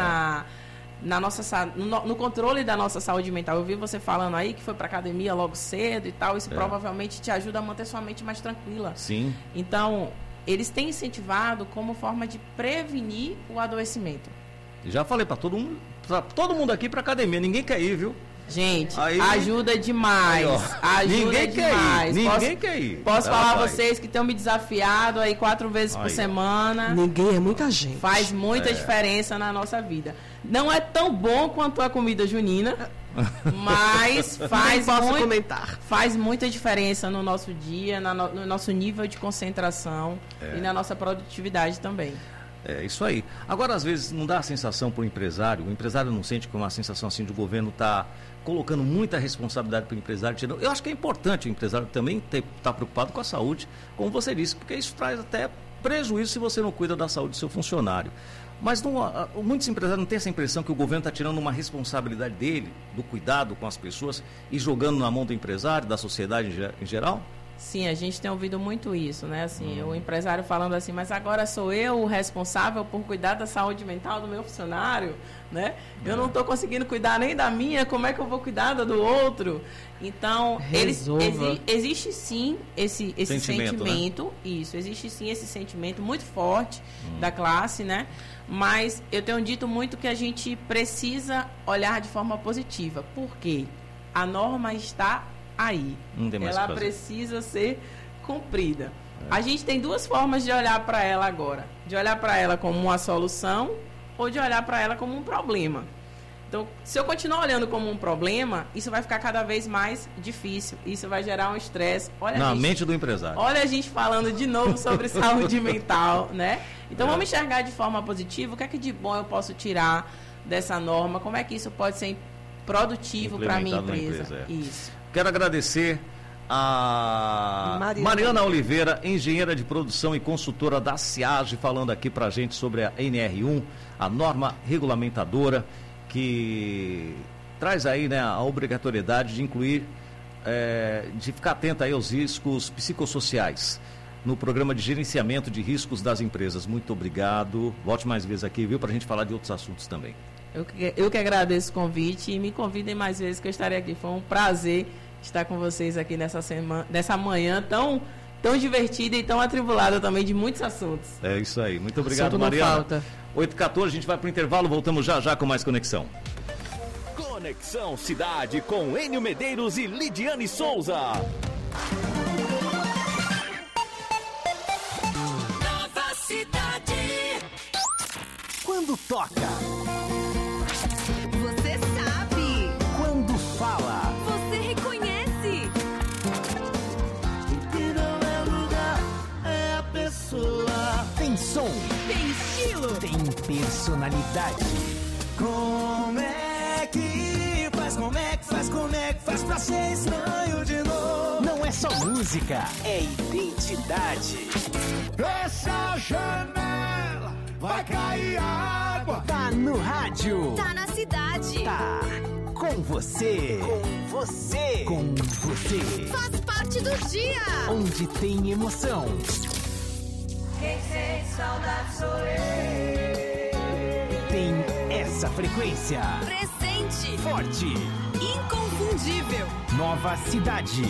no controle da nossa saúde mental. Eu vi você falando aí que foi para academia logo cedo e tal. Isso provavelmente te ajuda a manter sua mente mais tranquila. Sim. Então, eles têm incentivado como forma de prevenir o adoecimento. Já falei para todo mundo aqui para academia. Ninguém quer ir, viu? Gente, ajuda demais. Ajuda demais. Ninguém quer ir. Posso falar a vocês que estão me desafiado aí 4 vezes por semana. Ninguém, é muita gente. Faz muita diferença na nossa vida. Não é tão bom quanto a comida junina, mas faz muita diferença no nosso dia, no nosso nível de concentração e na nossa produtividade também. É isso aí. Agora, às vezes, não dá a sensação para o empresário não sente que uma sensação assim de governo está colocando muita responsabilidade para o empresário. Eu acho que é importante o empresário também estar preocupado com a saúde, como você disse, porque isso traz até prejuízo se você não cuida da saúde do seu funcionário. Mas muitos empresários não têm essa impressão que o governo está tirando uma responsabilidade dele, do cuidado com as pessoas, e jogando na mão do empresário, da sociedade em geral? Sim, a gente tem ouvido muito isso, né? Assim, o empresário falando assim, mas agora sou eu o responsável por cuidar da saúde mental do meu funcionário, né? Eu não estou conseguindo cuidar nem da minha, como é que eu vou cuidar do outro? Então, existe sim esse sentimento, né? Isso, existe sim esse sentimento muito forte da classe, né? Mas eu tenho dito muito que a gente precisa olhar de forma positiva. Por quê? A norma está aí. Ela precisa ser cumprida. A gente tem 2 formas de olhar para ela agora. De olhar para ela como uma solução ou de olhar para ela como um problema. Então, se eu continuar olhando como um problema, isso vai ficar cada vez mais difícil. Isso vai gerar um estresse. Na mente do empresário. Olha a gente falando de novo sobre saúde mental, né? Então, vamos enxergar de forma positiva o que é que de bom eu posso tirar dessa norma, como é que isso pode ser produtivo para a minha empresa. Isso. Quero agradecer a Mariana Oliveira, engenheira de produção e consultora da SIAGE, falando aqui para a gente sobre a NR1, a norma regulamentadora, que traz aí, né, a obrigatoriedade de incluir de ficar atenta aí aos riscos psicossociais no programa de gerenciamento de riscos das empresas. Muito obrigado. Volte mais vezes aqui, viu, para a gente falar de outros assuntos também. Eu que agradeço o convite e me convidem mais vezes que eu estarei aqui. Foi um prazer estar com vocês aqui nessa manhã tão divertida e tão atribulada também de muitos assuntos. É isso aí. Muito obrigado, Mariana. 8h14, a gente vai para o intervalo, voltamos já com mais Conexão. Conexão Cidade com Enio Medeiros e Lidiane Souza. Nova Cidade. Quando toca, Você sabe. quando fala, Você reconhece. O que não é lugar é a pessoa. tem som, Tem estilo. tem personalidade. Como é que faz? Como é que faz? Como é que faz pra ser estranho de novo? Não é só música, é identidade. Essa janela vai cair água. Tá no rádio. Tá na cidade. Tá com você. Com você. Com você. Faz parte do dia. Onde tem emoção. Quem sente saudade sou eu. Tem essa frequência. Presente. Forte. Inconfundível. Nova Cidade.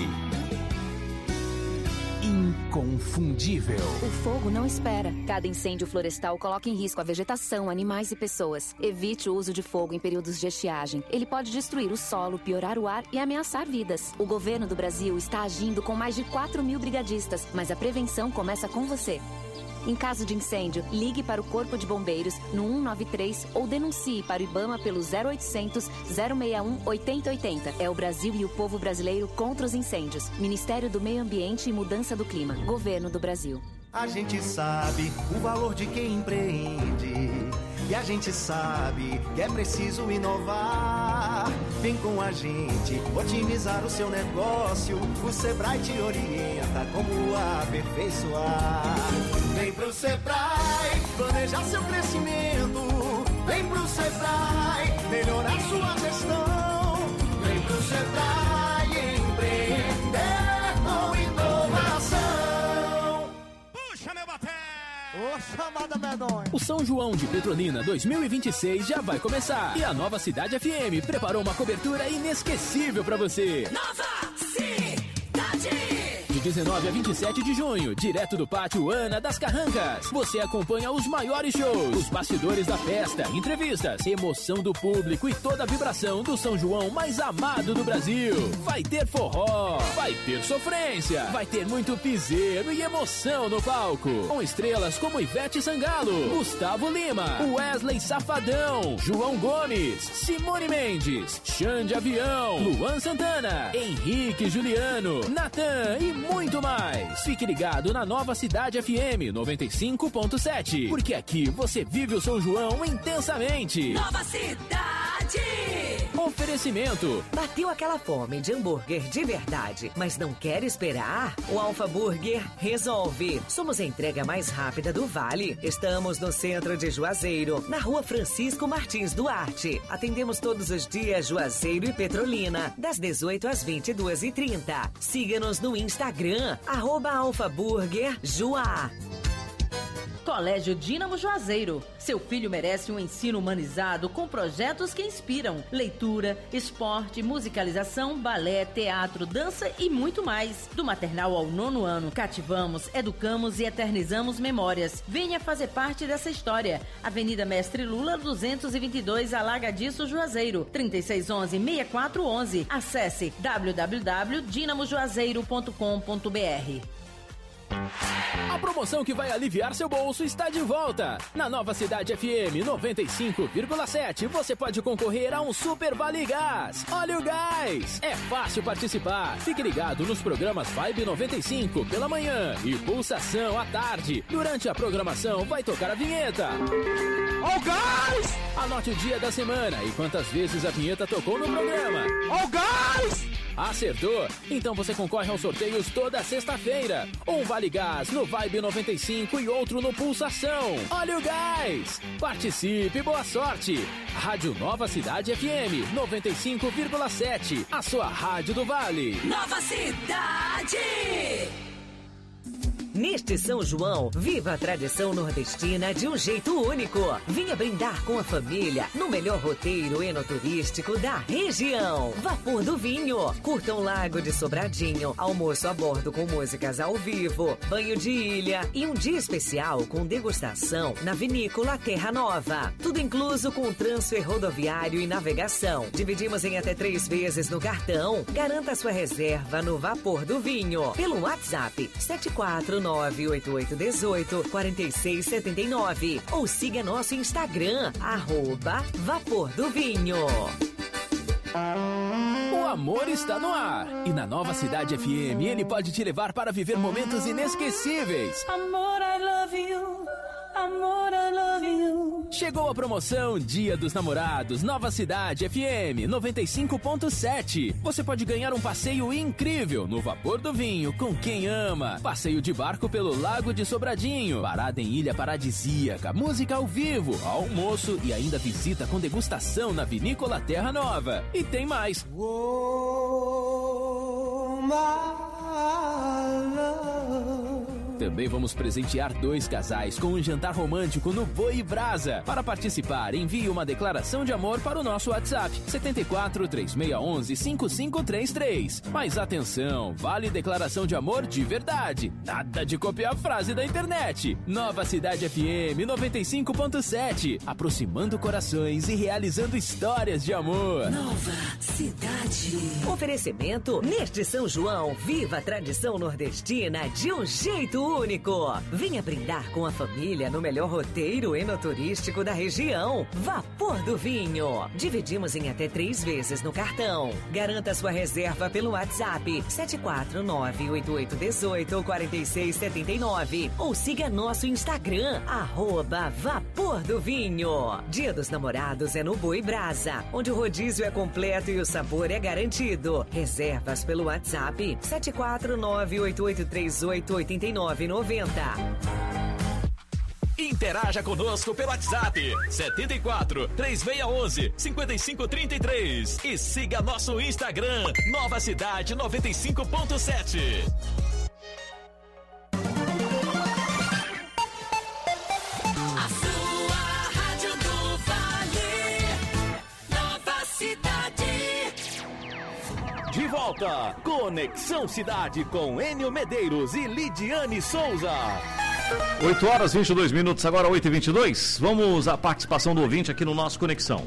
Inconfundível. O fogo não espera. Cada incêndio florestal coloca em risco a vegetação, animais e pessoas. Evite o uso de fogo em períodos de estiagem. Ele pode destruir o solo, piorar o ar e ameaçar vidas. O governo do Brasil está agindo com mais de 4.000 brigadistas, mas a prevenção começa com você. Em caso de incêndio, ligue para o Corpo de Bombeiros no 193 ou denuncie para o IBAMA pelo 0800 061 8080. É o Brasil e o povo brasileiro contra os incêndios. Ministério do Meio Ambiente e Mudança do Clima. Governo do Brasil. A gente sabe o valor de quem empreende. E a gente sabe que é preciso inovar. Vem com a gente otimizar o seu negócio. O Sebrae te orienta como aperfeiçoar. Vem pro Sebrae planejar seu crescimento. Vem pro Sebrae melhorar sua gestão. Vem pro Sebrae empreender com inovação. Puxa meu baté! Ô, chamada medonha! O São João de Petrolina 2026 já vai começar e a Nova Cidade FM preparou uma cobertura inesquecível para você. Nova Cidade. De 19 a 27 de junho, direto do Pátio Ana das Carrancas, você acompanha os maiores shows, os bastidores da festa, entrevistas, emoção do público e toda a vibração do São João mais amado do Brasil. Vai ter forró, vai ter sofrência, vai ter muito piseiro e emoção no palco. Com estrelas como Ivete Sangalo, Gustavo Lima, Wesley Safadão, João Gomes, Simone Mendes, Xande Avião, Luan Santana, Henrique Juliano, Natan e muito mais. Fique ligado na Nova Cidade FM 95.7, porque aqui você vive o São João intensamente. Nova Cidade. Oferecimento. Bateu aquela fome de hambúrguer de verdade, mas não quer esperar? O Alfa Burger resolve. Somos a entrega mais rápida do Vale. Estamos no centro de Juazeiro, na Rua Francisco Martins Duarte. Atendemos todos os dias Juazeiro e Petrolina, das 18 às 22h30. Siga-nos no Instagram, @alfaburgerjuá. Colégio Dínamo Juazeiro. Seu filho merece um ensino humanizado com projetos que inspiram. Leitura, esporte, musicalização, balé, teatro, dança e muito mais. Do maternal ao 9º ano, cativamos, educamos e eternizamos memórias. Venha fazer parte dessa história. Avenida Mestre Lula, 222, Alagadiço, Juazeiro. 3611-6411. Acesse www.dinamojuazeiro.com.br. A promoção que vai aliviar seu bolso está de volta. Na Nova Cidade FM 95,7 você pode concorrer a um Super Vale Gás. Olha o gás! É fácil participar. Fique ligado nos programas Vibe 95 pela manhã e Pulsação à tarde. Durante a programação vai tocar a vinheta. Ó o gás! Anote o dia da semana e quantas vezes a vinheta tocou no programa. Ó o gás! Acertou? Então você concorre aos sorteios toda sexta-feira. Um Vale Gás no Vibe 95 e outro no Pulsação. Olha o gás! Participe, boa sorte! Rádio Nova Cidade FM 95,7. A sua rádio do Vale. Nova Cidade! Neste São João, viva a tradição nordestina de um jeito único. Venha brindar com a família no melhor roteiro enoturístico da região. Vapor do Vinho. Curta um lago de Sobradinho, almoço a bordo com músicas ao vivo, banho de ilha e um dia especial com degustação na Vinícola Terra Nova. Tudo incluso com transfer rodoviário e navegação. Dividimos em até 3 vezes no cartão. Garanta sua reserva no Vapor do Vinho pelo WhatsApp 74988184679 ou siga nosso Instagram, @Vapor do Vinho. O amor está no ar e na Nova Cidade FM ele pode te levar para viver momentos inesquecíveis. Amor, I love you. Amor, I love you. Chegou a promoção Dia dos Namorados, Nova Cidade FM 95.7. Você pode ganhar um passeio incrível no Vapor do Vinho com quem ama. Passeio de barco pelo Lago de Sobradinho. Parada em ilha paradisíaca, música ao vivo, almoço e ainda visita com degustação na Vinícola Terra Nova. E tem mais. Também vamos presentear 2 casais com um jantar romântico no Boi Brasa. Para participar, envie uma declaração de amor para o nosso WhatsApp 74 3611 5533. Mas atenção, vale declaração de amor de verdade. Nada de copiar a frase da internet. Nova Cidade FM 95.7, aproximando corações e realizando histórias de amor. Nova Cidade. Oferecimento neste São João, viva a tradição nordestina de um jeito único. Venha brindar com a família no melhor roteiro enoturístico da região. Vapor do Vinho. Dividimos em até 3 vezes no cartão. Garanta sua reserva pelo WhatsApp 74988184679 ou siga nosso Instagram, @Vapor do Vinho. Dia dos Namorados é no Boi Brasa, onde o rodízio é completo e o sabor é garantido. Reservas pelo WhatsApp 74988388990. Interaja conosco pelo WhatsApp 74 3611 5533 e siga nosso Instagram Nova Cidade 95.7. A sua rádio do Vale, Nova Cidade. De volta, Conexão Cidade com Enio Medeiros e Lidiane Souza. 8 horas 22 minutos, agora 8h22. Vamos à participação do ouvinte aqui no nosso Conexão.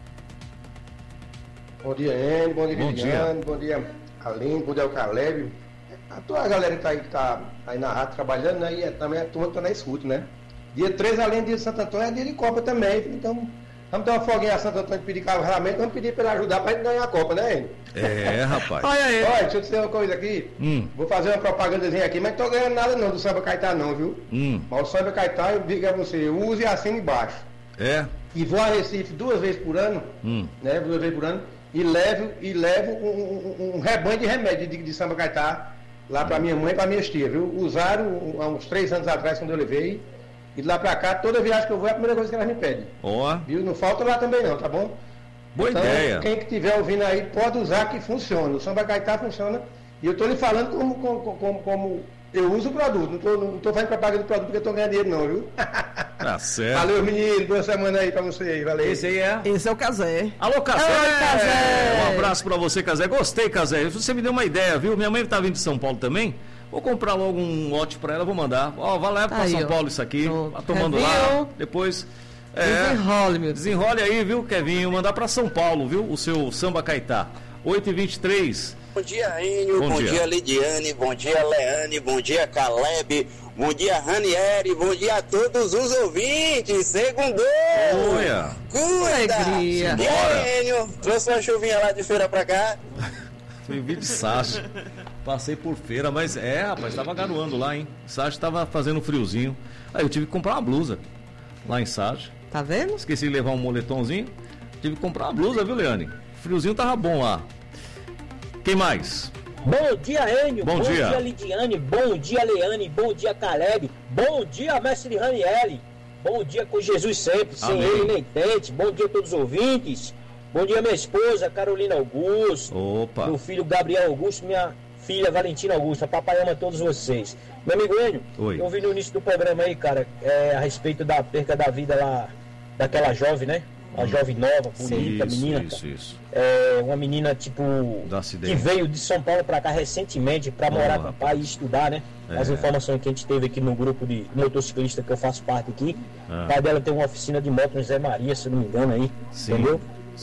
Bom dia, Enio, bom dia, Lidiane, bom dia, Aline, bom dia, o Caleb. A tua galera que tá aí na rádio trabalhando, né? E também a turma que tá na escuta, né? Dia 13, além do dia de Santo Antônio, é dia de Copa também. Então, vamos dar uma folguinha a Santo Antônio de pedir carregamento, vamos pedir para ele ajudar para gente ganhar a Copa, né, Enio? É, rapaz. Olha aí. Olha, deixa eu dizer uma coisa aqui. Vou fazer uma propagandazinha aqui, mas não tô ganhando nada não do Samba Caetá não, viu? Mas o Samba Caetá, eu digo a você, eu use assim embaixo. É. E vou a Recife 2 vezes por ano, né? 2 vezes por ano, e levo um rebanho de remédio de Samba Caetá lá pra minha mãe e pra minha tia, viu? Usaram há uns 3 anos atrás quando eu levei. E de lá pra cá, toda viagem que eu vou é a primeira coisa que elas me pedem. Ó. Viu? Não falta lá também não, tá bom? Boa então, ideia. Quem que estiver ouvindo aí pode usar que funciona. O Samba Caetá funciona. E eu tô lhe falando como eu uso o produto. Não tô fazendo propaganda do produto porque eu tô ganhando dinheiro não, viu? Tá certo. Valeu, menino. Boa semana aí pra você aí. Valeu. Esse aí é? Esse é o Casé. Alô, Casé! Casé! Um abraço pra você, Casé. Gostei, Casé. Você me deu uma ideia, viu? Minha mãe tá vindo de São Paulo também. Vou comprar logo um lote pra ela, vou mandar. Ó, vai lá pra São Paulo isso aqui. Tá tomando lá. Depois. Desenrole, meu Deus. Desenrole aí, viu, Kevinho? Mandar pra São Paulo, viu? O seu Samba Caetá. 8h23. Bom dia, Enio. Bom dia, Lidiane. Bom dia, Leane. Bom dia, Caleb. Bom dia, Ranieri. Bom dia a todos os ouvintes. Segundou! Olha! Cuida! Alegria! E aí, Enio? Trouxe uma chuvinha lá de feira pra cá? Fui vir de Sage. Passei por feira, mas rapaz, tava garoando lá, hein? Sage tava fazendo friozinho. Aí eu tive que comprar uma blusa lá em Sage. Tá vendo? Esqueci de levar um moletomzinho. Tive que comprar uma blusa, viu, Leane? Friozinho tava bom lá. Quem mais? Bom dia, Enio. Bom dia, Lidiane. Bom dia, Leane. Bom dia, Caleb. Bom dia, mestre Ranieri. Bom dia com Jesus sempre, sem ele nem tente. Bom dia a todos os ouvintes. Bom dia, minha esposa, Carolina Augusto. Opa. Meu filho, Gabriel Augusto. Minha filha, Valentina Augusto. Papai ama todos vocês. Meu amigo Enio, eu vi no início do programa aí, cara, a respeito da perca da vida lá, daquela jovem, né? Uma jovem nova, bonita, menina. Isso. Uma menina, tipo, que veio de São Paulo pra cá recentemente pra morar com o pai e estudar, né? As informações que a gente teve aqui no grupo de motociclista que eu faço parte aqui. O pai dela tem uma oficina de moto no Zé Maria, se não me engano aí. Sim. Entendeu?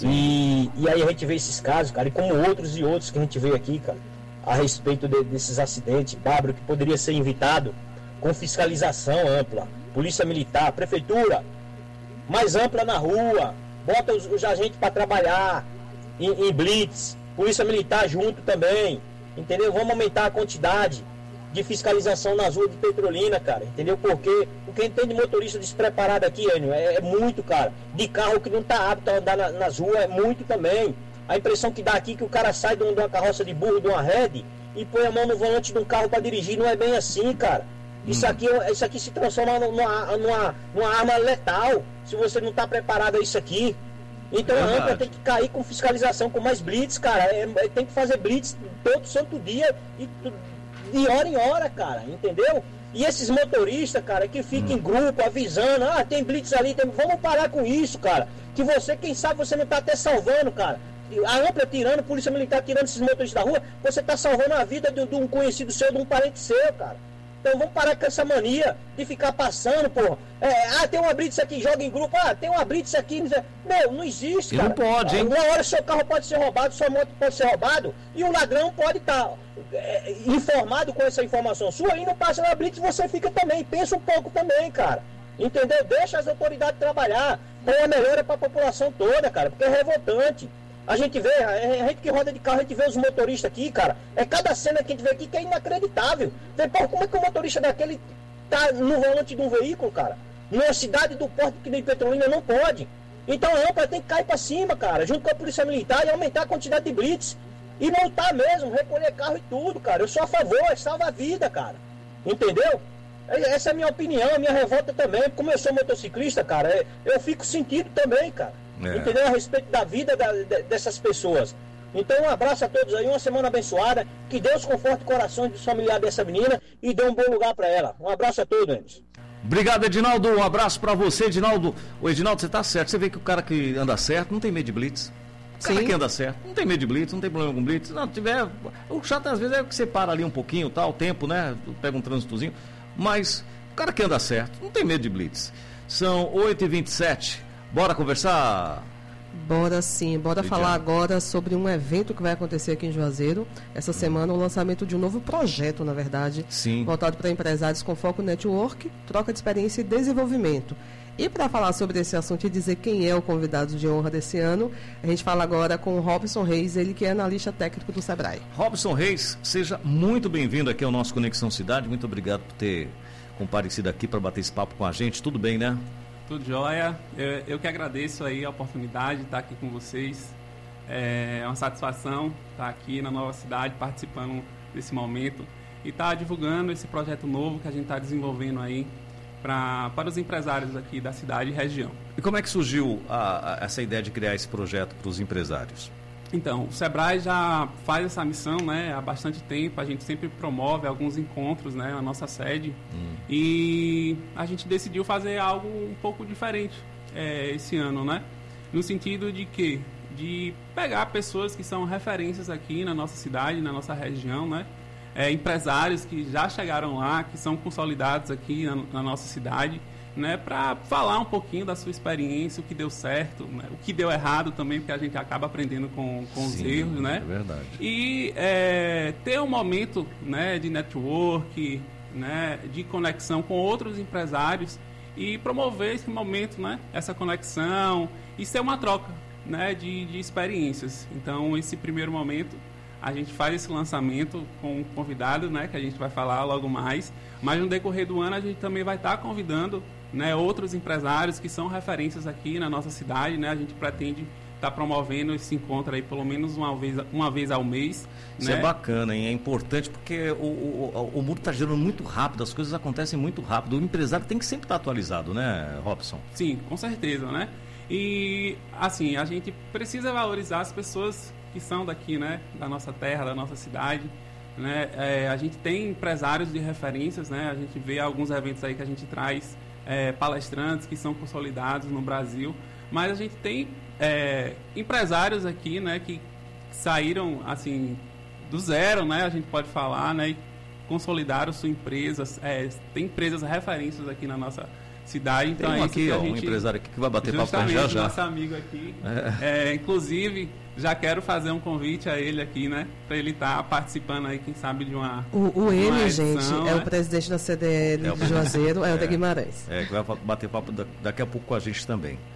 E aí a gente vê esses casos, cara, e como outros e outros que a gente vê aqui, cara, a respeito desses acidentes bárbaros que poderia ser evitado com fiscalização ampla. Polícia Militar, Prefeitura, mais ampla na rua, bota os agentes para trabalhar em blitz, Polícia Militar junto também, entendeu? Vamos aumentar a quantidade de fiscalização nas ruas de Petrolina, cara, entendeu? Porque o que tem de motorista despreparado aqui, Enio, é muito, cara. De carro que não tá apto a andar nas ruas é muito também. A impressão que dá aqui é que o cara sai de uma carroça de burro, de uma Red, e põe a mão no volante de um carro para dirigir. Não é bem assim, cara. Isso aqui se transforma numa arma letal, se você não está preparado a isso aqui. Então a AMPA tem que cair com fiscalização, com mais blitz, cara. Tem que fazer blitz todo santo dia e de hora em hora, cara, entendeu? E esses motoristas, cara, que ficam em grupo avisando, tem blitz ali, vamos parar com isso, cara. Que você, quem sabe, você não está até salvando, cara. A AMPA tirando, Polícia Militar tirando esses motoristas da rua, você está salvando a vida de um conhecido seu, de um parente seu, cara. Então vamos parar com essa mania de ficar passando, porra. Tem uma blitz aqui, joga em grupo. Tem uma blitz aqui. Meu, não existe, cara. Não pode, hein? Uma hora seu carro pode ser roubado, sua moto pode ser roubado, e o ladrão pode estar informado com essa informação sua e não passa na blitz, você fica também. Pensa um pouco também, cara. Entendeu? Deixa as autoridades trabalhar. Põe a melhora pra população toda, cara, porque é revoltante. A gente vê, a gente que roda de carro, a gente vê os motoristas aqui, cara. Cada cena que a gente vê aqui que é inacreditável. Como é que o motorista daquele tá no volante de um veículo, cara? Numa cidade do porto que nem Petrolina não pode. Então a AMPA tem que cair pra cima, cara, junto com a Polícia Militar e aumentar a quantidade de blitz. E multar mesmo, recolher carro e tudo, cara. Eu sou a favor, salva a vida, cara. Entendeu? Essa é a minha opinião, a minha revolta também. Como eu sou motociclista, cara, eu fico sentido também, cara. Entendeu? A respeito da vida dessas pessoas. Então um abraço a todos aí, uma semana abençoada, que Deus conforte corações dos familiares dessa menina e dê um bom lugar para ela. Um abraço a todos, Andes. Obrigado, Edinaldo, um abraço para você, Edinaldo. Ô Edinaldo, você tá certo, você vê que o cara que anda certo não tem medo de blitz. O cara que anda certo não tem medo de blitz, não tem problema com blitz. Não, tiver, o chato às vezes é que você para ali um pouquinho, o tempo, né, pega um trânsitozinho, mas o cara que anda certo não tem medo de blitz. São 8h27. Bora conversar? Bora sim, bora falar agora sobre um evento que vai acontecer aqui em Juazeiro. Essa semana, o lançamento de um novo projeto, na verdade, voltado para empresários com foco network, troca de experiência e desenvolvimento. E para falar sobre esse assunto e dizer quem é o convidado de honra desse ano, a gente fala agora com o Robson Reis, ele que é analista técnico do Sebrae. Robson Reis, seja muito bem-vindo aqui ao nosso Conexão Cidade. Muito obrigado por ter comparecido aqui para bater esse papo com a gente. Tudo bem, né? Tudo jóia. Eu que agradeço aí a oportunidade de estar aqui com vocês. É uma satisfação estar aqui na nova cidade, participando desse momento e estar divulgando esse projeto novo que a gente está desenvolvendo aí para os empresários aqui da cidade e região. E como é que surgiu essa ideia de criar esse projeto para os empresários? Então, o Sebrae já faz essa missão, né, há bastante tempo. A gente sempre promove alguns encontros, né, na nossa sede. E a gente decidiu fazer algo um pouco diferente esse ano, né? No sentido de que? De pegar pessoas que são referências aqui na nossa cidade, na nossa região, né? Empresários que já chegaram lá, que são consolidados aqui na nossa cidade, né, para falar um pouquinho da sua experiência, o que deu certo, né, o que deu errado também, porque a gente acaba aprendendo com os erros, né? É verdade. E ter um momento, né, de network, né, de conexão com outros empresários e promover esse momento, né, essa conexão e ser uma troca, né, de experiências. Então, esse primeiro momento, a gente faz esse lançamento com um convidado, né, que a gente vai falar logo mais, mas no decorrer do ano a gente também vai estar convidando, né, outros empresários que são referências aqui na nossa cidade, né? A gente pretende está promovendo esse encontro aí pelo menos uma vez ao mês. Isso, né? É bacana, hein? É importante porque o mundo está girando muito rápido, as coisas acontecem muito rápido. O empresário tem que sempre estar atualizado, né, Robson? Sim, com certeza, né? E, assim, a gente precisa valorizar as pessoas que são daqui, né? Da nossa terra, da nossa cidade, né? A gente tem empresários de referências, né? A gente vê alguns eventos aí que a gente traz palestrantes que são consolidados no Brasil, mas a gente tem empresários aqui, né? Que saíram, assim, do zero, né? A gente pode falar, né? E consolidaram sua empresa, tem empresas referências aqui na nossa cidade. Então tem aqui, um empresário aqui que vai bater papo já já. Nosso amigo aqui. Inclusive, já quero fazer um convite a ele aqui, né? Para ele estar participando aí, quem sabe, de uma. Ele, edição, gente, é o presidente da CDL de Juazeiro, Helder Guimarães. Que vai bater papo daqui a pouco com a gente também.